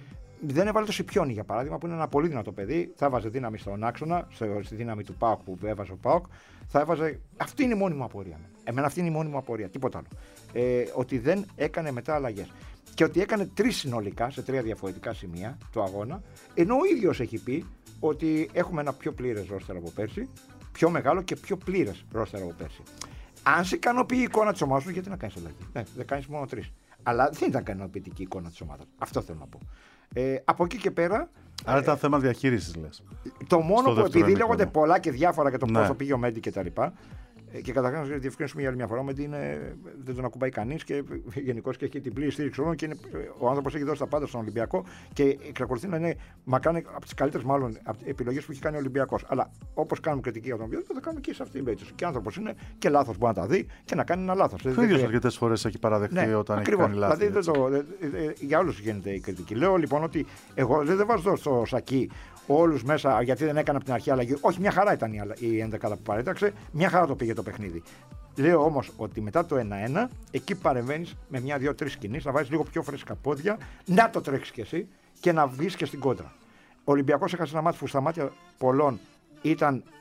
Δεν έβαλε το Σιπιόνι για παράδειγμα, που είναι ένα πολύ δυνατό παιδί. Θα έβαζε δύναμη στον άξονα, στη δύναμη του ΠΑΟΚ που έβαζε ο ΠΑΟΚ. Θα έβαζε. Αυτή είναι η μόνη μου απορία. Εμένα αυτή είναι η μόνη μου απορία. Τίποτα άλλο. Ε, ότι δεν έκανε μετά αλλαγές. Και ότι έκανε τρεις συνολικά σε τρία διαφορετικά σημεία του αγώνα, ενώ ο ίδιος έχει πει ότι έχουμε ένα πιο πλήρες ρόστερ από πέρσι, πιο μεγάλο και πιο πλήρες ρόστερ από πέρσι. Αν σε ικανοποιεί η εικόνα της ομάδας σου, γιατί να κάνεις αλλαγή. Ναι, δεν κάνεις μόνο τρεις. Αλλά δεν ήταν ικανοποιητική η εικόνα της ομάδας. Αυτό θέλω να πω. Ε, από εκεί και πέρα. Άρα ε, ήταν θέμα διαχείρισης, λες. Το μόνο που επειδή λέγονται πολλά και διάφορα για το ναι. πόσο πήγε ο Μέντι και τα λοιπά. Και καταρχάς να διευκρινίσουμε για άλλη μια φορά, ο Μέντι δεν τον ακουμπάει κανείς και γενικώς και έχει την πλήρη στήριξη όλων και είναι, ο άνθρωπος έχει δώσει τα πάντα στον Ολυμπιακό και εξακολουθεί να είναι μακράν από τις καλύτερες μάλλον επιλογές που έχει κάνει ο Ολυμπιακός. Αλλά όπως κάνουμε κριτική για τον Ολυμπιακό, θα κάνουμε και σε αυτή την περίπτωση. Και άνθρωπος είναι και λάθος μπορεί να τα δει και να κάνει ένα λάθος. Το ίδιο αρκετές φορές έχει παραδεχτεί ναι, όταν ακριβώς, έχει κάνει λάθη. Δηλαδή, το, για όλους γίνεται η κριτική. Λέω λοιπόν ότι εγώ δεν βάζω στο σακί όλους μέσα γιατί δεν έκανα από την αρχή αλλαγή. Όχι, μια χαρά ήταν η ενδεκάδα που παρέταξε, μια χαρά το πήγε το παιχνίδι. Λέω όμως ότι μετά το ένα ένα, εκεί παρεμβαίνεις με μια, δύο, τρεις κινήσεις, να βάζεις λίγο πιο φρέσκα πόδια, να το τρέξεις κι εσύ και να βγεις και στην κόντρα. Ο Ολυμπιακός έχασε ένα μάτι που στα μάτια πολλών ήταν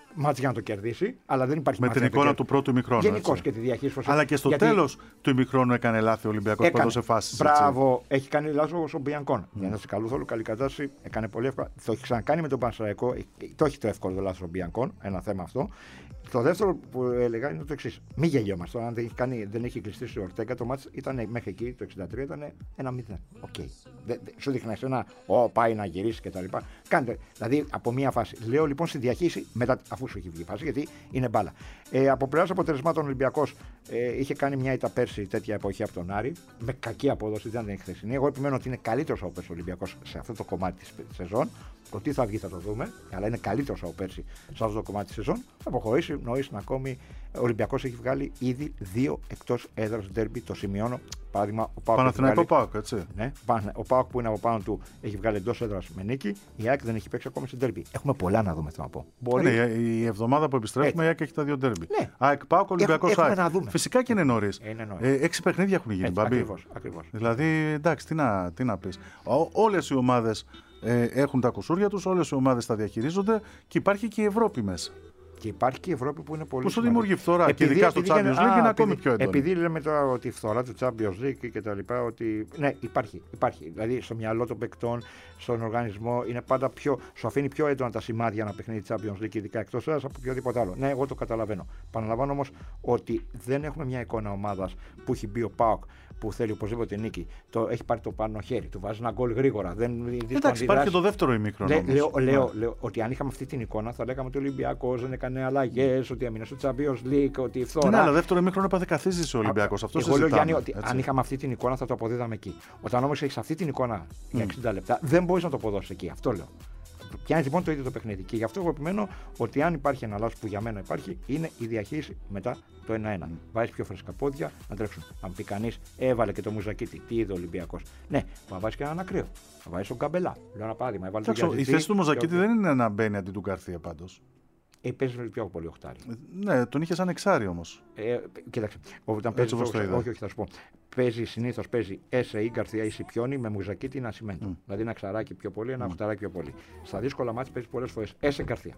μάτς για να το κερδίσει, αλλά δεν υπάρχει με μάτς. Με την εικόνα του πρώτου ημιχρόνου. Γενικώς και τη διαχείριση. Αλλά και στο γιατί... τέλος του ημιχρόνου έκανε λάθη ο Ολυμπιακός που έδωσε φάσεις. Μπράβο, έχει κάνει λάθος ο Μπιανκόν. Mm. Για να σε καλούθολου, καλή κατάσταση, έκανε πολύ εύκολα. Το έχει ξανακάνει με τον Πανσεραϊκό, το έχει το εύκολο το λάθος ο Μπιανκόν, ένα θέμα αυτό. Το δεύτερο που έλεγα είναι το εξής. Μη γελιόμαστε. Αν δεν έχει, κάνει, δεν έχει κλειστεί ο Ορτέγκα, το μάτς ήταν μέχρι εκεί το εξήντα τρία ήταν ένα μηδέν. Οκ. Okay. Σου δείχνει ένα, Ω, πάει να γυρίσει κτλ. Κάντε. Δηλαδή από μία φάση. Λέω λοιπόν στη διαχείριση, μετά, αφού σου έχει βγει η φάση, γιατί είναι μπάλα. Ε, από πλευράς αποτελεσμάτων ο Ολυμπιακός ε, είχε κάνει μια ήττα πέρσι τέτοια εποχή από τον Άρη. Με κακή απόδοση, δεν είναι χθεσινή. Εγώ επιμένω ότι είναι καλύτερος από πέρσι ο Ολυμπιακός σε αυτό το κομμάτι της σεζόν. Το τι θα βγει θα το δούμε, αλλά είναι καλύτερος από πέρσι σε αυτό το κομμάτι της σεζόν. Θα αποχωρήσει νωρίς ακόμη. Ο Ολυμπιακός έχει βγάλει ήδη δύο εκτός έδρας ντέρμπι. Το σημειώνω. Παράδειγμα, ο Πάοκ. Παναθηναϊκό Πάοκ, έτσι. Ναι, ο Πάοκ που είναι από πάνω του έχει βγάλει εντός έδρας με νίκη. Η ΑΕΚ δεν έχει παίξει ακόμη σε ντέρμπι. Έχουμε πολλά να δούμε, θέλω να πω. Μπορεί... Ναι, η εβδομάδα που επιστρέφουμε έτσι. Η ΑΕΚ έχει τα δύο ντέρμπι. Ναι. ΑΕΚ Πάοκ, Ολυμπιακός ΑΕΚ. Φυσικά και είναι νωρίς. Ε, έξι παιχνίδια έχουν γίνει, Μπαμπή. Δηλαδή, εντάξει, τι να, τι να πεις. Όλες οι ομάδες ε, έχουν τα κουσούρια τους, όλες οι ομάδες τα διαχειρίζονται και υπάρχει και η Ευρώπη μέσα. Και υπάρχει και η Ευρώπη που είναι πολύ που σου δημιουργεί φθορά επειδή, και ειδικά στο Champions League είναι, είναι ακόμη πιο έντονο. Επειδή λέμε τώρα ότι η φθορά του Champions League και τα λοιπά, ότι ναι, υπάρχει, υπάρχει. Δηλαδή στο μυαλό των παικτών, στον οργανισμό, είναι πάντα πιο, σου αφήνει πιο έντονα τα σημάδια ένα παιχνίδι Champions League, ειδικά εκτός έδρας από οποιοδήποτε άλλο. Ναι, εγώ το καταλαβαίνω. Παραλαμβάνω όμως ότι δεν έχουμε μια εικόνα ομάδας που έχει μπει ο ΠΑΟΚ που θέλει οπωσδήποτε νίκη. Το, έχει πάρει το πάνω χέρι, του βάζει ένα γκολ γρήγορα. Δεν, εντάξει, υπάρχει και το δεύτερο ημίχρονο. Λέ, λέω, λέω, λέω ότι αν είχαμε αυτή την εικόνα θα λέγαμε ότι ο Ολυμπιακός δεν έκανε αλλαγές, ότι έμεινε στο Champions League, ότι φθορά. Ναι, αλλά δεύτερο ημίχρονο έπαθε καθίζηση ο Ολυμπιακός. Αυτό εγώ λέω, Γιάννη, ότι έτσι. Αν είχαμε αυτή την εικόνα θα το αποδίδαμε εκεί. Όταν όμως έχεις αυτή την εικόνα για εξήντα λεπτά, δεν μπορείς να το αποδώσεις εκεί. Αυτό λέω. Πιάνει λοιπόν το ίδιο το παιχνίδι. Και γι' αυτό εγώ επιμένω ότι αν υπάρχει ένα λάθος που για μένα υπάρχει, είναι η διαχείριση μετά το ένα ένα. Mm. Βάζει πιο φρέσκα πόδια να τρέξουν. Αν πει κανείς, έβαλε και το Μουζακίτη, τι είδε ο Ολυμπιακός. Ναι, θα βάζει και έναν ακραίο. Θα βάζει τον Καμπελά. Λέω ένα παράδειγμα. Άξο, η θέση του Μουζακίτη δεν είναι να μπαίνει αντί του Γκαρθία πάντως. Ε, παίζει πιο πολύ οχτάρι. Ε, ναι, τον είχε σαν εξάρι όμως. Ε, κοίταξε. Όταν παίζει. Το, όχι, όχι, θα σου πω. Παίζει συνήθως παίζει Έσε ή Γκαρθία ή Σιπιόνι με Μουζακίτη ή Νασιμέντο. Mm. Δηλαδή ένα ξαράκι πιο πολύ, ένα mm. οχταράκι πιο πολύ. Στα δύσκολα μάτια παίζει πολλές φορές Έσε Γκαρθία.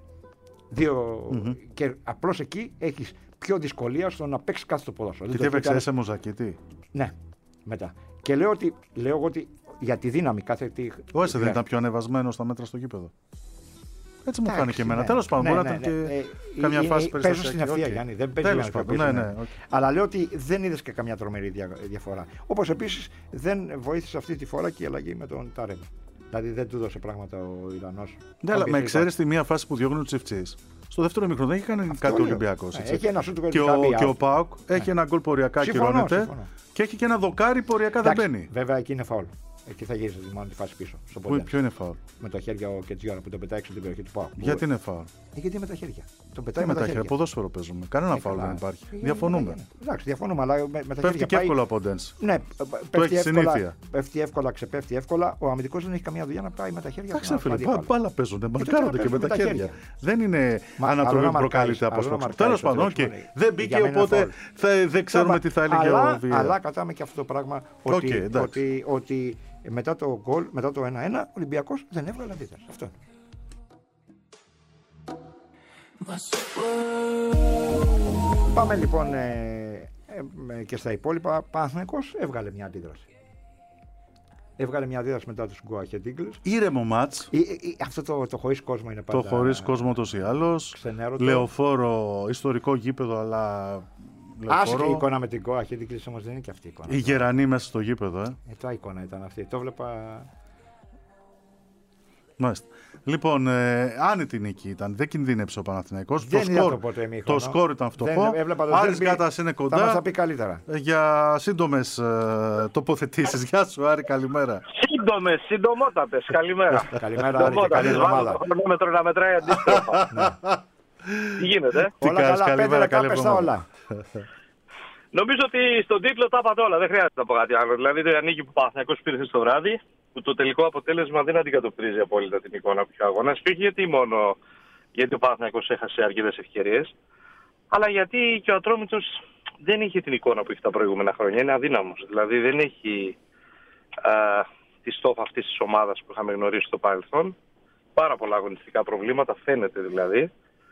Δύο... Mm-hmm. Και απλώς εκεί έχεις πιο δυσκολία στο να παίξει κάθε το ποδόσφαιρο. Και τι έπαιξε Έσε Μουζακίτη. Ναι, μετά. Και λέω ότι, λέω ότι για τη δύναμη κάθε τι. Ο Έσε δεν ήταν πιο ανεβασμένο στα μέτρα στο γήπεδο. Έτσι μου φάνηκε και εμένα. Τέλος πάντων, μπορεί να ήταν και καμιά φάση περισσότερη. Παίζω στην ευθεία, Γιάννη. Δεν παίζει Τέλος πάντων. Ναι, ναι, okay. Αλλά λέω ότι δεν είδες και καμιά τρομερή διαφορά. Όπως επίσης δεν βοήθησε αυτή τη φορά και η αλλαγή με τον Τάρεμ. Δηλαδή δεν του δώσε πράγματα ο Ιρανός. Ναι, αλλά με εξαίρεση τη μία φάση που διώχνει ο Τσιφτσής. Στο δεύτερο μικρό δεν έχει κάνει αυτό κάτι ο Ολυμπιακός. Ναι, έχει ένα σούτ και, ο, και ο ΠΑΟΚ ναι. έχει ένα γκολ ποριακά και ρώνεται. Και έχει και ένα δοκάρι ποριακά δεν μπαίνει. Βέβαια εκεί είναι φάουλ. Εκεί θα γυρίσει μόνο τη φάση πίσω. Πού, ποιο είναι φάουλ? Με το χέρια ο Κετζιόρα που τον πετάει έξω την περιοχή του Πάου. Γιατί είναι φάουλ? Ε, γιατί με τα χέρια. Τον πετάει με, με τα χέρια. Ποδόσφαιρο παίζουμε. Κανένα φάουλ δεν υπάρχει. Ε, διαφωνούμε. Ε, εντάξει, διαφωνούμε, αλλά με, με τα πέφτει χέρια. Πέφτει και εύκολα από Ντένς. Ναι, το έχει συνήθεια. Πέφτει εύκολα, ξεπέφτει εύκολα. Ο αμυντικός δεν έχει καμία δουλειά να πάει με τα χέρια. Εντάξει, φίλε, μπάλα παίζονται. Μπαρκάρονται και με τα χέρια. Δεν είναι ανατροπή που προκαλείται από τέλος πάντων, δεν μπήκε οπότε δεν ξέρουμε τι θα έλεγε ο Β. Αλλά κατάμε και αυτό το πράγμα ότι. Μετά το γκολ, μετά το ένα ένα, ο Ολυμπιακός δεν έβγαλε αντίδραση. Αυτό είναι. Πάμε λοιπόν ε, ε, και στα υπόλοιπα. Παναθηναϊκός έβγαλε μια αντίδραση. Έβγαλε μια αντίδραση μετά τους Go Ahead Eagles. Ήρεμο μάτς. Ε, ε, ε, αυτό το, το χωρίς κόσμο είναι πάντα. Το χωρίς κόσμο ούτως ή άλλως. Λεωφόρο, ιστορικό γήπεδο, αλλά. Άσχη η εικόνα με την Go Ahead Eagles όμως δεν είναι και αυτή η εικόνα. Η γερανή μέσα στο γήπεδο, ε. Ε, το εικόνα ήταν αυτή. Το βλέπα. Μάλιστα. Λοιπόν, ε, άνετη νίκη ήταν. Δεν κινδύνεψε ο Παναθηναϊκός. Δεν το, σκορ, το, το σκορ ήταν φτωχό. Άρης Γκάτας είναι κοντά. Θα μας τα πει καλύτερα. Για σύντομες ε, τοποθετήσεις. Γεια σου, Άρη, καλημέρα. Σύντομες, συντομότατες. Καλημέρα. Καλημέρα, Άρη, και καλή εβδομάδα. Χρονόμετρο να μετράει αντίστοιχα. Τι γίνεται? Τι κάνεις, καλημέρα, καλή εβδομάδα. Νομίζω ότι στον τίτλο τα είπατε όλα. Δεν χρειάζεται να πω κάτι άλλο. Δηλαδή, η νίκη που ο Παναθηναϊκός πήρε στο βράδυ, που το τελικό αποτέλεσμα δεν αντικατοπτρίζει απόλυτα την εικόνα που είχε ο αγώνας. Και όχι γιατί μόνο γιατί ο Παναθηναϊκός έχασε αρκετές ευκαιρίες, αλλά γιατί και ο Ατρόμητος δεν είχε την εικόνα που είχε τα προηγούμενα χρόνια. Είναι αδύναμος. Δηλαδή, δεν έχει α, τη στόφα αυτής της ομάδας που είχαμε γνωρίσει στο παρελθόν. Πάρα πολλά αγωνιστικά προβλήματα, φαίνεται δηλαδή.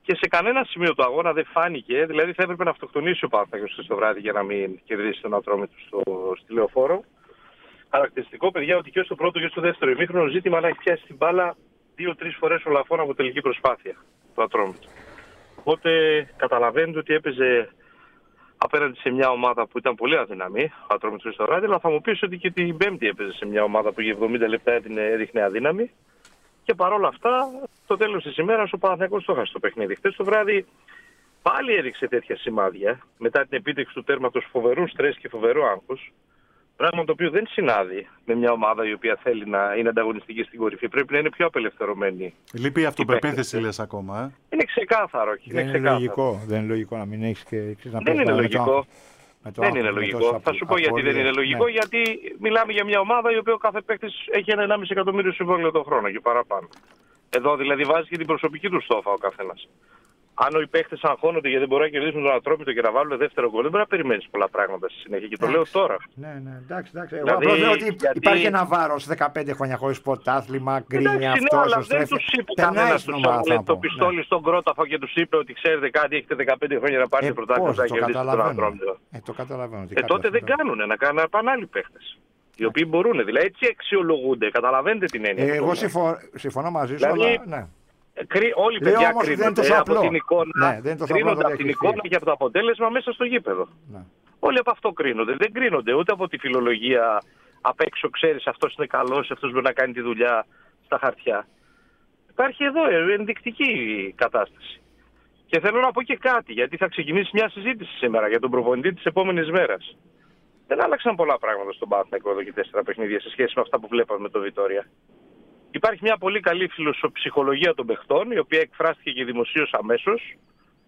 και σε κανένα σημείο του αγώνα δεν φάνηκε, δηλαδή θα έπρεπε να αυτοκτονήσει ο Παναθηναϊκός το βράδυ για να μην κερδίσει τον Ατρόμητο στο, στη Λεωφόρο. Χαρακτηριστικό, παιδιά, ότι και στο πρώτο και στο δεύτερο ημίχρονο ζήτημα να έχει πιάσει την μπάλα δύο-τρεις φορές ο Λαφών από τελική προσπάθεια του Ατρόμητο. Οπότε καταλαβαίνετε ότι έπαιζε απέναντι σε μια ομάδα που ήταν πολύ αδυναμή, ο Ατρόμητος στο βράδυ, αλλά θα μου πεις ότι και την Πέμπτη έπαιζε σε μια ομάδα που για εβδομήντα λεπτά έδειχνε αδύναμη. Και παρόλα αυτά, στο τέλος της ημέρας ο Παναθηναϊκός το έχασε το παιχνίδι. Χθες το βράδυ πάλι έδειξε τέτοια σημάδια μετά την επίτευξη του τέρματος φοβερού στρες και φοβερού άγχους. Πράγμα το οποίο δεν συνάδει με μια ομάδα η οποία θέλει να είναι ανταγωνιστική στην κορυφή. Πρέπει να είναι πιο απελευθερωμένη. Λείπει η αυτοπεποίθηση, λες ακόμα. Ε? Είναι ξεκάθαρο. Είναι δεν, ξεκάθαρο. Είναι λογικό, δεν είναι λογικό να μην έχεις και να Δεν είναι λογικό. Το, το δεν είναι λογικό. Θα σου πω γιατί δεν είναι λογικό. Ναι. Γιατί μιλάμε για μια ομάδα η οποία ο κάθε παίκτης έχει ένα ενάμιση εκατομμύριο συμβόλαιο τον χρόνο και παραπάνω. Εδώ δηλαδή βάζει και την προσωπική του στόφα ο καθένας. Αν οι παίχτες αγχώνονται γιατί δεν μπορούν να κερδίσουν τον Ατρόμητο και να βάλουν δεύτερο γκολ, δεν μπορεί να περιμένεις πολλά πράγματα στη συνέχεια. Και το λέω τώρα. Ναι, ναι, εντάξει, εντάξει. Εγώ Δηλαδή, απλώς λέω ότι γιατί... υπάρχει ένα βάρος δεκαπέντε χρόνια χωρίς πρωτάθλημα, γκρίνια αυτό. Ναι, αλλά δεν τους είπε κανένας τους έβαλε το πιστόλι ναι. στον κρόταφο και τους είπε ότι ξέρετε κάτι, έχετε δεκαπέντε χρόνια να πάρετε ε, πρωτάθλημα και να κερδίσετε τον Ατρόμητο. Ε, το καταλαβαίνω. Ε, τότε δεν κάνουν, να κάνουν να πάνε άλλοι παίχτες. Οι οποίοι μπορούν, δηλαδή έτσι αξιολογούνται. Καταλαβαίνετε την έννοια. Εγώ συμφωνώ μαζί σου, αλλά. Όλοι οι παιδιά κρίνονται από την εικόνα, ναι, κρίνονται από την εικόνα και από το αποτέλεσμα μέσα στο γήπεδο. Ναι. Όλοι από αυτό κρίνονται. Δεν κρίνονται ούτε από τη φιλολογία απ' έξω, ξέρεις αυτός είναι καλός, αυτός μπορεί να κάνει τη δουλειά στα χαρτιά. Υπάρχει εδώ ενδεικτική κατάσταση. Και θέλω να πω και κάτι, γιατί θα ξεκινήσει μια συζήτηση σήμερα για τον προπονητή της επόμενης μέρας. Δεν άλλαξαν πολλά πράγματα στον Παναθηναϊκό εδώ και τέσσερα παιχνίδια σε σχέση με αυτά που βλέπαμε με το Βιτόρια. Υπάρχει μια πολύ καλή φιλοσοψυχολογία των παιχτών, η οποία εκφράστηκε και δημοσίως αμέσως,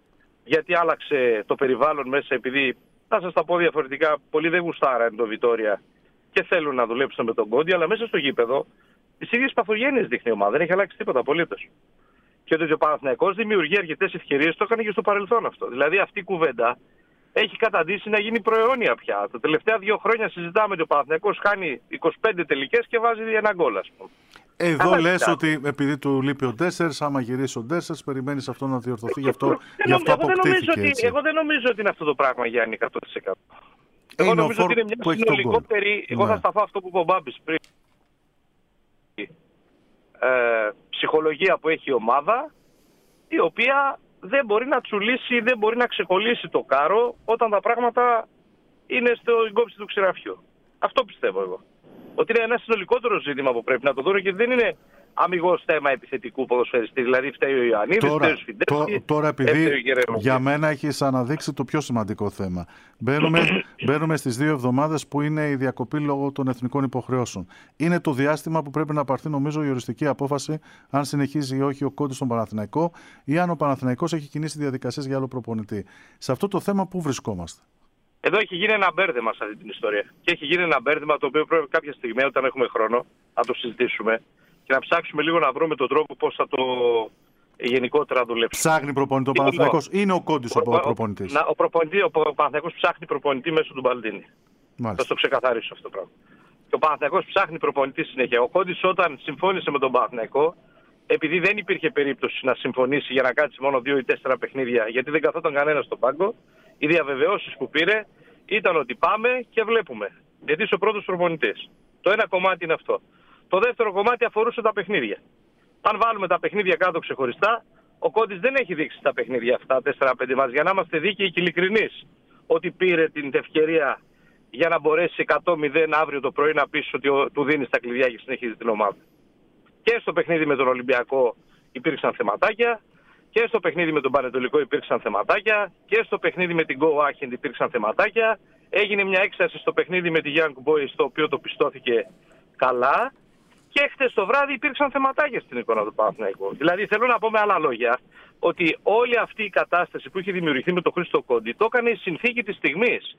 γιατί άλλαξε το περιβάλλον μέσα, επειδή, να σας τα πω διαφορετικά, πολλοί δεν γουστάραν το Βιτόρια και θέλουν να δουλέψουν με τον Κόντι, αλλά μέσα στο γήπεδο τις ίδιες παθογένειες δείχνει η ομάδα, δεν έχει αλλάξει τίποτα απολύτως. Και ότι ο Παναθηναϊκός δημιουργεί αρκετές ευκαιρίες, το έκανε και στο παρελθόν αυτό. Δηλαδή αυτή η κουβέντα έχει καταντήσει να γίνει προαιώνια πια. Τα τελευταία δύο χρόνια συζητάμε ότι ο Παναθηναϊκός χάνει είκοσι πέντε τελικές και βάζει ένα γκολ, ας πούμε. Εδώ λες ότι επειδή του λείπει ο Ντέσσερς, άμα γυρίσει ο Ντέσσερς, περιμένεις αυτό να διορθωθεί, γι' αυτό, γι αυτό αποκτήθηκε έτσι. Εγώ δεν νομίζω ότι είναι αυτό το πράγμα, Γιάννη, εκατό τοις εκατό. Εγώ νομίζω ότι είναι μια συνολικότερη, εγώ θα σταθώ αυτό που είπε ο Μπάμπης πριν, ε, ψυχολογία που έχει η ομάδα, η οποία δεν μπορεί να τσουλήσει, δεν μπορεί να ξεκολλήσει το κάρο όταν τα πράγματα είναι στο κόψη του ξηραφιού. Αυτό πιστεύω εγώ. Ότι είναι ένα συνολικότερο ζήτημα που πρέπει να το δούμε και δεν είναι αμιγώς θέμα επιθετικού ποδοσφαιριστή. Δηλαδή φταίει ο Ιωαννίδης, φταίει ο Σφιντέρσκι. Τώρα, επειδή για μένα έχεις αναδείξει το πιο σημαντικό θέμα. Μπαίνουμε, μπαίνουμε στις δύο εβδομάδες που είναι η διακοπή λόγω των εθνικών υποχρεώσεων. Είναι το διάστημα που πρέπει να πάρθει, νομίζω, η οριστική απόφαση αν συνεχίζει ή όχι ο Κόντις στον Παναθηναϊκό ή αν ο Παναθηναϊκός έχει κινήσει διαδικασίες για άλλο προπονητή. Σε αυτό το θέμα πού βρισκόμαστε? Εδώ έχει γίνει ένα μπέρδεμα σε αυτή την ιστορία. Και έχει γίνει ένα μπέρδεμα το οποίο πρέπει κάποια στιγμή, όταν έχουμε χρόνο, να το συζητήσουμε και να ψάξουμε λίγο να βρούμε τον τρόπο πώς θα το γενικότερα δουλέψουμε. Ψάχνει προπονητή ο Παναθηναϊκός, είναι ο Κόντις ο, ο προπονητής? Ο, ο, προπονητή, ο Παναθηναϊκός ψάχνει προπονητή μέσω του Μπαλντίνη. Θα το ξεκαθαρίσω αυτό το πράγμα. Και ο Παναθηναϊκός ψάχνει προπονητή συνέχεια. Ο Κόντις όταν συμφώνησε με τον Παναθηναϊκό, επειδή δεν υπήρχε περίπτωση να συμφωνήσει για να κάτσει μόνο δύο ή τέσσερα παιχνίδια, γιατί δεν καθόταν κανένα στον πάγκο, οι διαβεβαιώσεις που πήρε ήταν ότι πάμε και βλέπουμε. Γιατί είσαι ο πρώτος προπονητής. Το ένα κομμάτι είναι αυτό. Το δεύτερο κομμάτι αφορούσε τα παιχνίδια. Αν βάλουμε τα παιχνίδια κάτω ξεχωριστά, ο Κόντις δεν έχει δείξει τα παιχνίδια αυτά τέσσερα πέντε μας, για να είμαστε δίκαιοι και ειλικρινείς, ότι πήρε την ευκαιρία για να μπορέσει εκατό μηδέν αύριο το πρωί να πεις ότι του δίνει τα κλειδιά και συνεχίζει την ομάδα. Και στο παιχνίδι με τον Ολυμπιακό υπήρξαν θεματάκια, και στο παιχνίδι με τον Πανετολικό υπήρξαν θεματάκια, και στο παιχνίδι με την Go Ahead υπήρξαν θεματάκια. Έγινε μια έξαρση στο παιχνίδι με τη Young Boys, το οποίο το πιστώθηκε καλά. Και χτες το βράδυ υπήρξαν θεματάκια στην εικόνα του Παναθηναϊκού. Δηλαδή θέλω να πω με άλλα λόγια ότι όλη αυτή η κατάσταση που είχε δημιουργηθεί με τον Χρήστο Κόντι το έκανε η συνθήκη της στιγμής.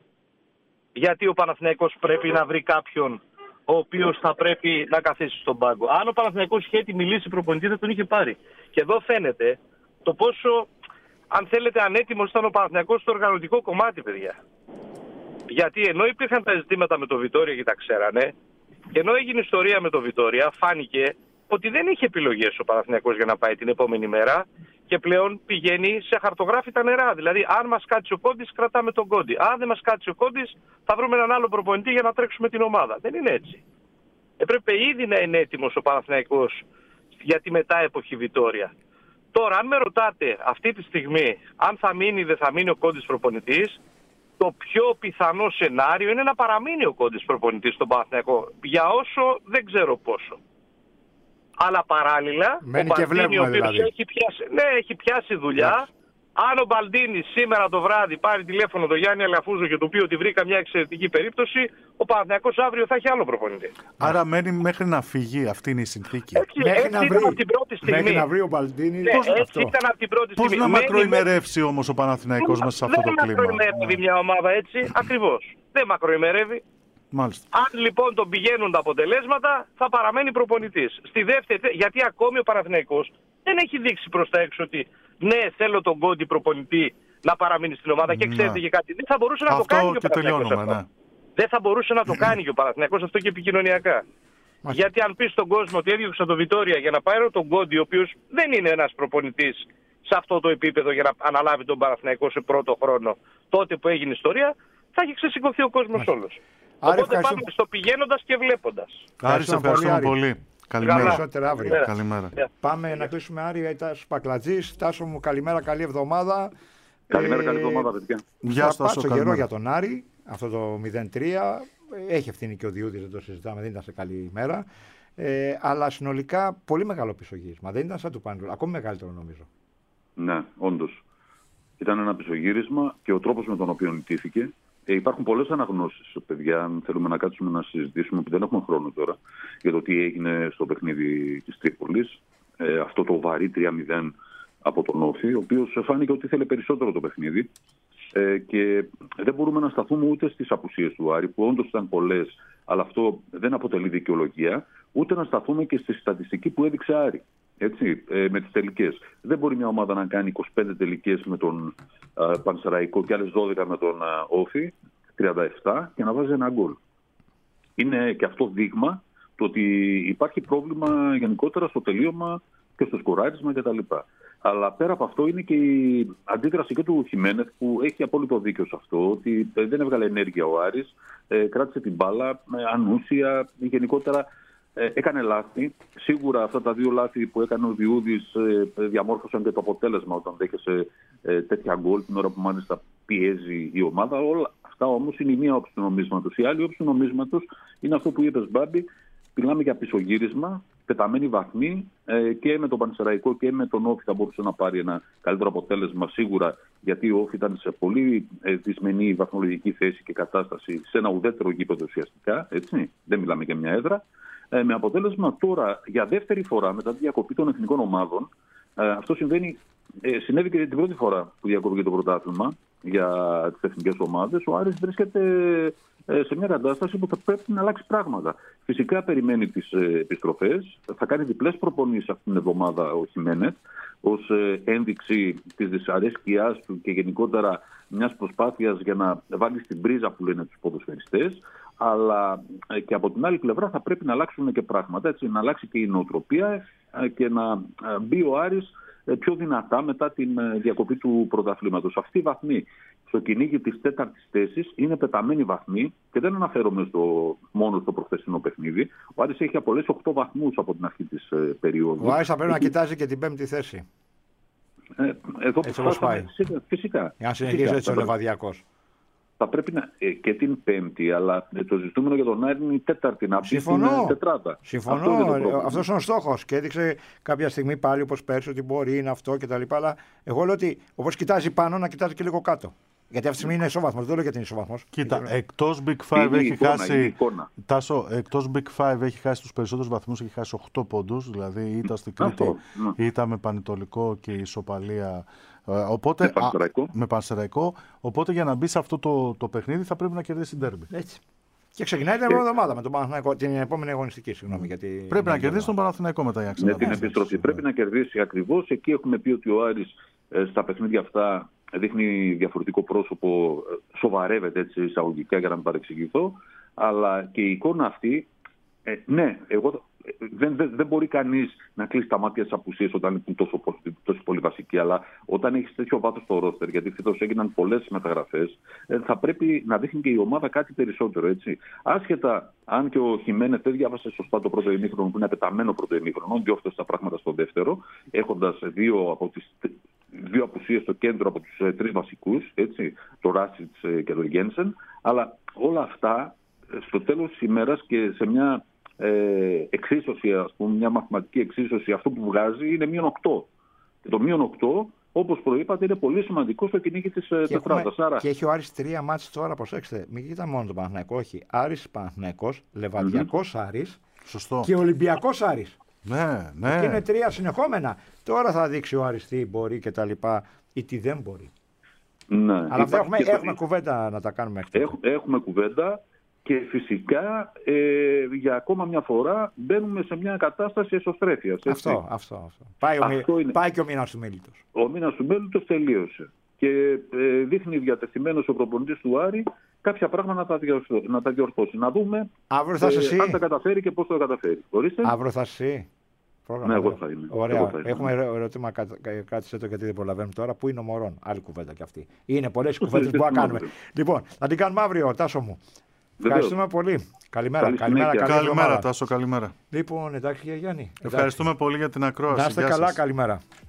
Γιατί ο Παναθηναϊκός πρέπει να βρει κάποιον ο οποίος θα πρέπει να καθίσει στον πάγκο. Αν ο Παναθηναϊκός είχε έτοιμη λύση προπονητή θα τον είχε πάρει. Και εδώ φαίνεται το πόσο, αν θέλετε, ανέτοιμος ήταν ο Παναθηναϊκός στο οργανωτικό κομμάτι, παιδιά. Γιατί ενώ υπήρχαν τα ζητήματα με το Βιτόρια και τα ξέρανε, και ενώ έγινε ιστορία με το Βιτόρια, φάνηκε ότι δεν είχε επιλογές ο Παναθηναϊκός για να πάει την επόμενη μέρα Και πλέον πηγαίνει σε χαρτογράφητα νερά. Δηλαδή, αν μας κάτσει ο Κόντης, κρατάμε τον Κόντι. Αν δεν μας κάτσει ο Κόντης, θα βρούμε έναν άλλο προπονητή για να τρέξουμε την ομάδα. Δεν είναι έτσι. Έπρεπε ήδη να είναι έτοιμος ο Παναθηναϊκός για τη μετά εποχή Βιτόρια. Τώρα, αν με ρωτάτε αυτή τη στιγμή αν θα μείνει ή δεν θα μείνει ο Κόντης προπονητής, το πιο πιθανό σενάριο είναι να παραμείνει ο Κόντης προπονητής στον Παναθηναϊκό. Για όσο δεν ξέρω πόσο. Αλλά παράλληλα, μένει ο και Μπαλντίνη, ο οποίος δηλαδή. έχει πιάσει, ναι, έχει πιάσει δουλειά. Yeah. Αν ο Μπαλντίνη σήμερα το βράδυ πάρει τηλέφωνο τον Γιάννη Αλαφούζο και του πει ότι βρήκα μια εξαιρετική περίπτωση, ο Παναθηναϊκός αύριο θα έχει άλλο προπονητή. Άρα μένει μέχρι να φύγει, αυτή είναι η συνθήκη. Έτσι, μέχρι έτσι να ήταν βρει. από την πρώτη στιγμή. Μέχρι να βρει ο Μπαλντίνη. Ναι, πώς έτσι αυτό. ήταν από την πρώτη στιγμή. Πώς να μακροημερεύσει όμως ο Παναθηναϊκός μέσα σε αυτό το κλίμα. Δεν μακροημερεύει μια ομάδα έτσι, ακριβώς. Δεν μακροημερεύει. Μάλιστα. Αν λοιπόν τον πηγαίνουν τα αποτελέσματα, θα παραμένει προπονητής. Στη δεύτερη, γιατί ακόμη ο Παναθηναϊκός δεν έχει δείξει προς τα έξω ότι ναι, θέλω τον Κόντι προπονητή να παραμείνει στην ομάδα. Και ξέρετε ναι. και κάτι, δεν θα μπορούσε να αυτό το κάνει και ο και Παναθηναϊκός. τελειώνουμε, αυτό. ναι. Δεν θα μπορούσε να το κάνει και ο Παναθηναϊκός αυτό και επικοινωνιακά. Μάλιστα. Γιατί αν πει στον κόσμο ότι έδιωξα τον Βιτόρια για να πάρω τον Κόντι, ο οποίος δεν είναι ένας προπονητής σε αυτό το επίπεδο για να αναλάβει τον Παναθηναϊκό σε πρώτο χρόνο, τότε που έγινε ιστορία, θα έχει ξεσηκωθεί ο κόσμος όλος. Άρη, Οπότε πάμε στο πηγαίνοντας και βλέποντας. Άρη, σε ευχαριστούμε Άρη. πολύ. Καλημέρα. Περισσότερα αύριο. Καλημέρα. Καλημέρα. Yeah. Πάμε να κλείσουμε, Άρη. Τάσο Πακλατζής. Τάσο μου, καλημέρα, καλή εβδομάδα. Καλημέρα, καλή εβδομάδα, παιδιά. Γεια Θα σας, πάτσω καλημέρα. καιρό για τον Άρη, αυτό το μηδέν τρία. Έχει ευθύνη και ο Διούδης, δεν το συζητάμε, δεν ήταν σε καλή ημέρα. Ε, αλλά συνολικά πολύ μεγάλο πισωγύρισμα. Δεν ήταν σαν του Πανετολικού. Ακόμη μεγαλύτερο νομίζω. Ναι, όντως. Ήταν ένα πισωγύρισμα και ο τρόπος με τον οποίο νητήθηκε. Ε, υπάρχουν πολλές αναγνώσεις, παιδιά, αν θέλουμε να κάτσουμε να συζητήσουμε, που δεν έχουμε χρόνο τώρα, για το τι έγινε στο παιχνίδι της Τρίπολης. Ε, αυτό το βαρύ τρία μηδέν από τον Όφη, ο οποίος φάνηκε ότι ήθελε περισσότερο το παιχνίδι. Ε, και δεν μπορούμε να σταθούμε ούτε στις απουσίες του Άρη, που όντως ήταν πολλές, αλλά αυτό δεν αποτελεί δικαιολογία, ούτε να σταθούμε και στη στατιστική που έδειξε Άρη. Έτσι, ε, με τις τελικές. Δεν μπορεί μια ομάδα να κάνει είκοσι πέντε τελικές με τον ε, Πανσεραϊκό και άλλες δώδεκα με τον ε, Όφη, τριάντα επτά, και να βάζει ένα γκολ. Είναι και αυτό δείγμα το ότι υπάρχει πρόβλημα γενικότερα στο τελείωμα και στο σκοράρισμα κτλ. Αλλά πέρα από αυτό είναι και η αντίδραση και του Χιμένεθ, που έχει απόλυτο δίκιο σε αυτό, ότι δεν έβγαλε ενέργεια ο Άρης, ε, κράτησε την μπάλα, ε, ανούσια, γενικότερα ε, έκανε λάθη. Σίγουρα αυτά τα δύο λάθη που έκανε ο Διούδης ε, διαμόρφωσαν και το αποτέλεσμα όταν δέχεσαι ε, τέτοια γκολ την ώρα που μάλιστα πιέζει η ομάδα. Όλα αυτά όμως είναι η μία όψη του νομίσματος. Η άλλη όψη του νομίσματος είναι αυτό που είπες, Μπάμπη. Μιλάμε για πισωγύρισμα, πεταμένοι βαθμοί, ε, και με τον Πανσεραϊκό και με τον Όφη θα μπορούσε να πάρει ένα καλύτερο αποτέλεσμα σίγουρα, γιατί ο Όφη ήταν σε πολύ ε, δυσμενή βαθμολογική θέση και κατάσταση, σε ένα ουδέτερο γήπεδο ουσιαστικά. Έτσι. Δεν μιλάμε για μια έδρα. Ε, με αποτέλεσμα τώρα για δεύτερη φορά μετά τη διακοπή των εθνικών ομάδων, ε, αυτό συμβαίνει, ε, συνέβη και την πρώτη φορά που διακοπήκε το πρωτάθλημα για τις εθνικές ομάδες. Ο Άρης βρίσκεται σε μια κατάσταση που θα πρέπει να αλλάξει πράγματα. Φυσικά περιμένει τις επιστροφές, θα κάνει διπλές προπονήσεις αυτήν την εβδομάδα ο Χιμένεθ, ως ένδειξη της δυσαρέσκειάς του και γενικότερα μιας προσπάθειας για να βάλει στην πρίζα που λένε τους ποδοσφαιριστές, αλλά και από την άλλη πλευρά θα πρέπει να αλλάξουν και πράγματα, έτσι, να αλλάξει και η νοοτροπία και να μπει ο Άρης πιο δυνατά μετά την διακοπή του πρωταθλήματος. Αυτή η βαθμή στο κυνήγι της τέταρτης θέσης είναι πεταμένη βαθμή και δεν αναφέρομαι στο, μόνο στο προχθεσινό παιχνίδι. Ο Άρης έχει απολέσει οκτώ βαθμούς από την αρχή της ε, περίοδου. Ο Άρης θα πρέπει έχει... να κοιτάζει και την πέμπτη θέση. Ε, εδώ έτσι όπως πάει. Φυσικά. φυσικά Για να συνεχίσει έτσι ο Λεβαδιακός. Θα πρέπει να. Ε, και την Πέμπτη, αλλά το ζητούμενο για τον Άρη είναι η Τέταρτη να πει στην τετράτα. Συμφωνώ. Αυτό αυτός είναι ο στόχος. Και έδειξε κάποια στιγμή πάλι όπως πέρσι ότι μπορεί, είναι αυτό κτλ. Αλλά εγώ λέω ότι όπως κοιτάζει πάνω, να κοιτάζει και λίγο κάτω. Γιατί αυτή τη στιγμή είναι ισόβαθμος. Δεν λέω γιατί είναι ισόβαθμος. Κοίτα, εκτός Big Five έχει εικόνα, χάσει. Τάσο, εκτός Big Five έχει χάσει τους περισσότερους βαθμούς, έχει χάσει οκτώ πόντους. Δηλαδή ήταν στην Κρήτη, ναι. Ήταν με Πανετολικό και ισοπαλία. Οπότε, με Πανσεραϊκό. Α, με Πανσεραϊκό. Οπότε για να μπει σε αυτό το, το παιχνίδι θα πρέπει να κερδίσει την ντέρμπι. Έτσι. Και ξεκινάει την επόμενη εβδομάδα με τον Παναθηναϊκό, την επόμενη αγωνιστική. Συγγνώμη, γιατί πρέπει να κερδίσει τον Παναθηναϊκό μετά για με την επιστροφή. Ναι. Πρέπει να κερδίσει ακριβώς. Εκεί έχουμε πει ότι ο Άρης ε, στα παιχνίδια αυτά δείχνει διαφορετικό πρόσωπο, σοβαρεύεται έτσι εισαγωγικά για να μην παρεξηγηθώ. Αλλά και η εικόνα αυτή, ε, ναι, εγώ δεν, δεν, δεν μπορεί κανείς να κλείσει τα μάτια στις απουσίες όταν είναι τόσο, τόσο πολύ βασική. Αλλά όταν έχεις τέτοιο βάθος στο ρόστερ, γιατί φέτος έγιναν πολλές μεταγραφές, θα πρέπει να δείχνει και η ομάδα κάτι περισσότερο. Έτσι. Άσχετα αν και ο Χιμένεθ δεν διάβασε σωστά το πρώτο ημίχρονο, που είναι πεταμένο πρώτο ημίχρονο, διόρθωσε τα πράγματα στο δεύτερο, έχοντας δύο από τις. Δύο απουσίες στο κέντρο από τους ε, τρεις βασικούς, έτσι, το Ράσιτς ε, και το Γένσεν, αλλά όλα αυτά ε, στο τέλος της ημέρας και σε μια ε, εξίσωση, ας πούμε, μια μαθηματική εξίσωση, αυτό που βγάζει είναι μείον οκτώ. Και το μείον οκτώ, όπως προείπατε, είναι πολύ σημαντικό στο κυνήγι της ε, τετράδας. Άρα... Και έχει ο Άρης τρία μάτς τώρα, προσέξτε, μην κοιτάμε μόνο τον Παναθηναϊκό, όχι. Άρης Παναθηναϊκός, Λεβαδιακός mm-hmm. Άρης Σωστό. Και Ολυμπιακός Άρης. Ναι, ναι. Και είναι τρία συνεχόμενα. Τώρα θα δείξει ο Άρης τι μπορεί και τα λοιπά ή τι δεν μπορεί. Ναι. Αλλά αυτά έχουμε, και... έχουμε κουβέντα να τα κάνουμε εκτός. Έχουμε, έχουμε κουβέντα και φυσικά ε, για ακόμα μια φορά μπαίνουμε σε μια κατάσταση εσωστρέφειας. Αυτό, αυτό, αυτό. Πάει, αυτό ο, είναι... πάει και ο μήνας του Μέλιτος. Ο μήνας του Μέλιτος τελείωσε. Και ε, δείχνει διατεθειμένος ο προπονητής του Άρη κάποια πράγματα να τα, διορθώσει, να τα διορθώσει. Να δούμε ε, αν τα καταφέρει και πώς το καταφέρει. Ορίστε. Αύριο θα εσύ. Ναι, εγώ θα είμαι. Ωραία. Εγώ θα είμαι. Έχουμε ερώτημα, κράτησε το γιατί δεν προλαβαίνουμε τώρα. Πού είναι ο Μωρόν, άλλη κουβέντα κι αυτή. Είναι πολλές κουβέντες που θα κάνουμε. Λοιπόν, θα την κάνουμε αύριο, Τάσο μου. Ευχαριστούμε πολύ. Καλημέρα. Καλή καλημέρα, καλή καλημέρα Τάσο, καλημέρα. Λοιπόν, εντάξει, Γιάννη. Ευχαριστούμε εντάξει. πολύ για την ακρόαση. Να είστε καλά, καλημέρα.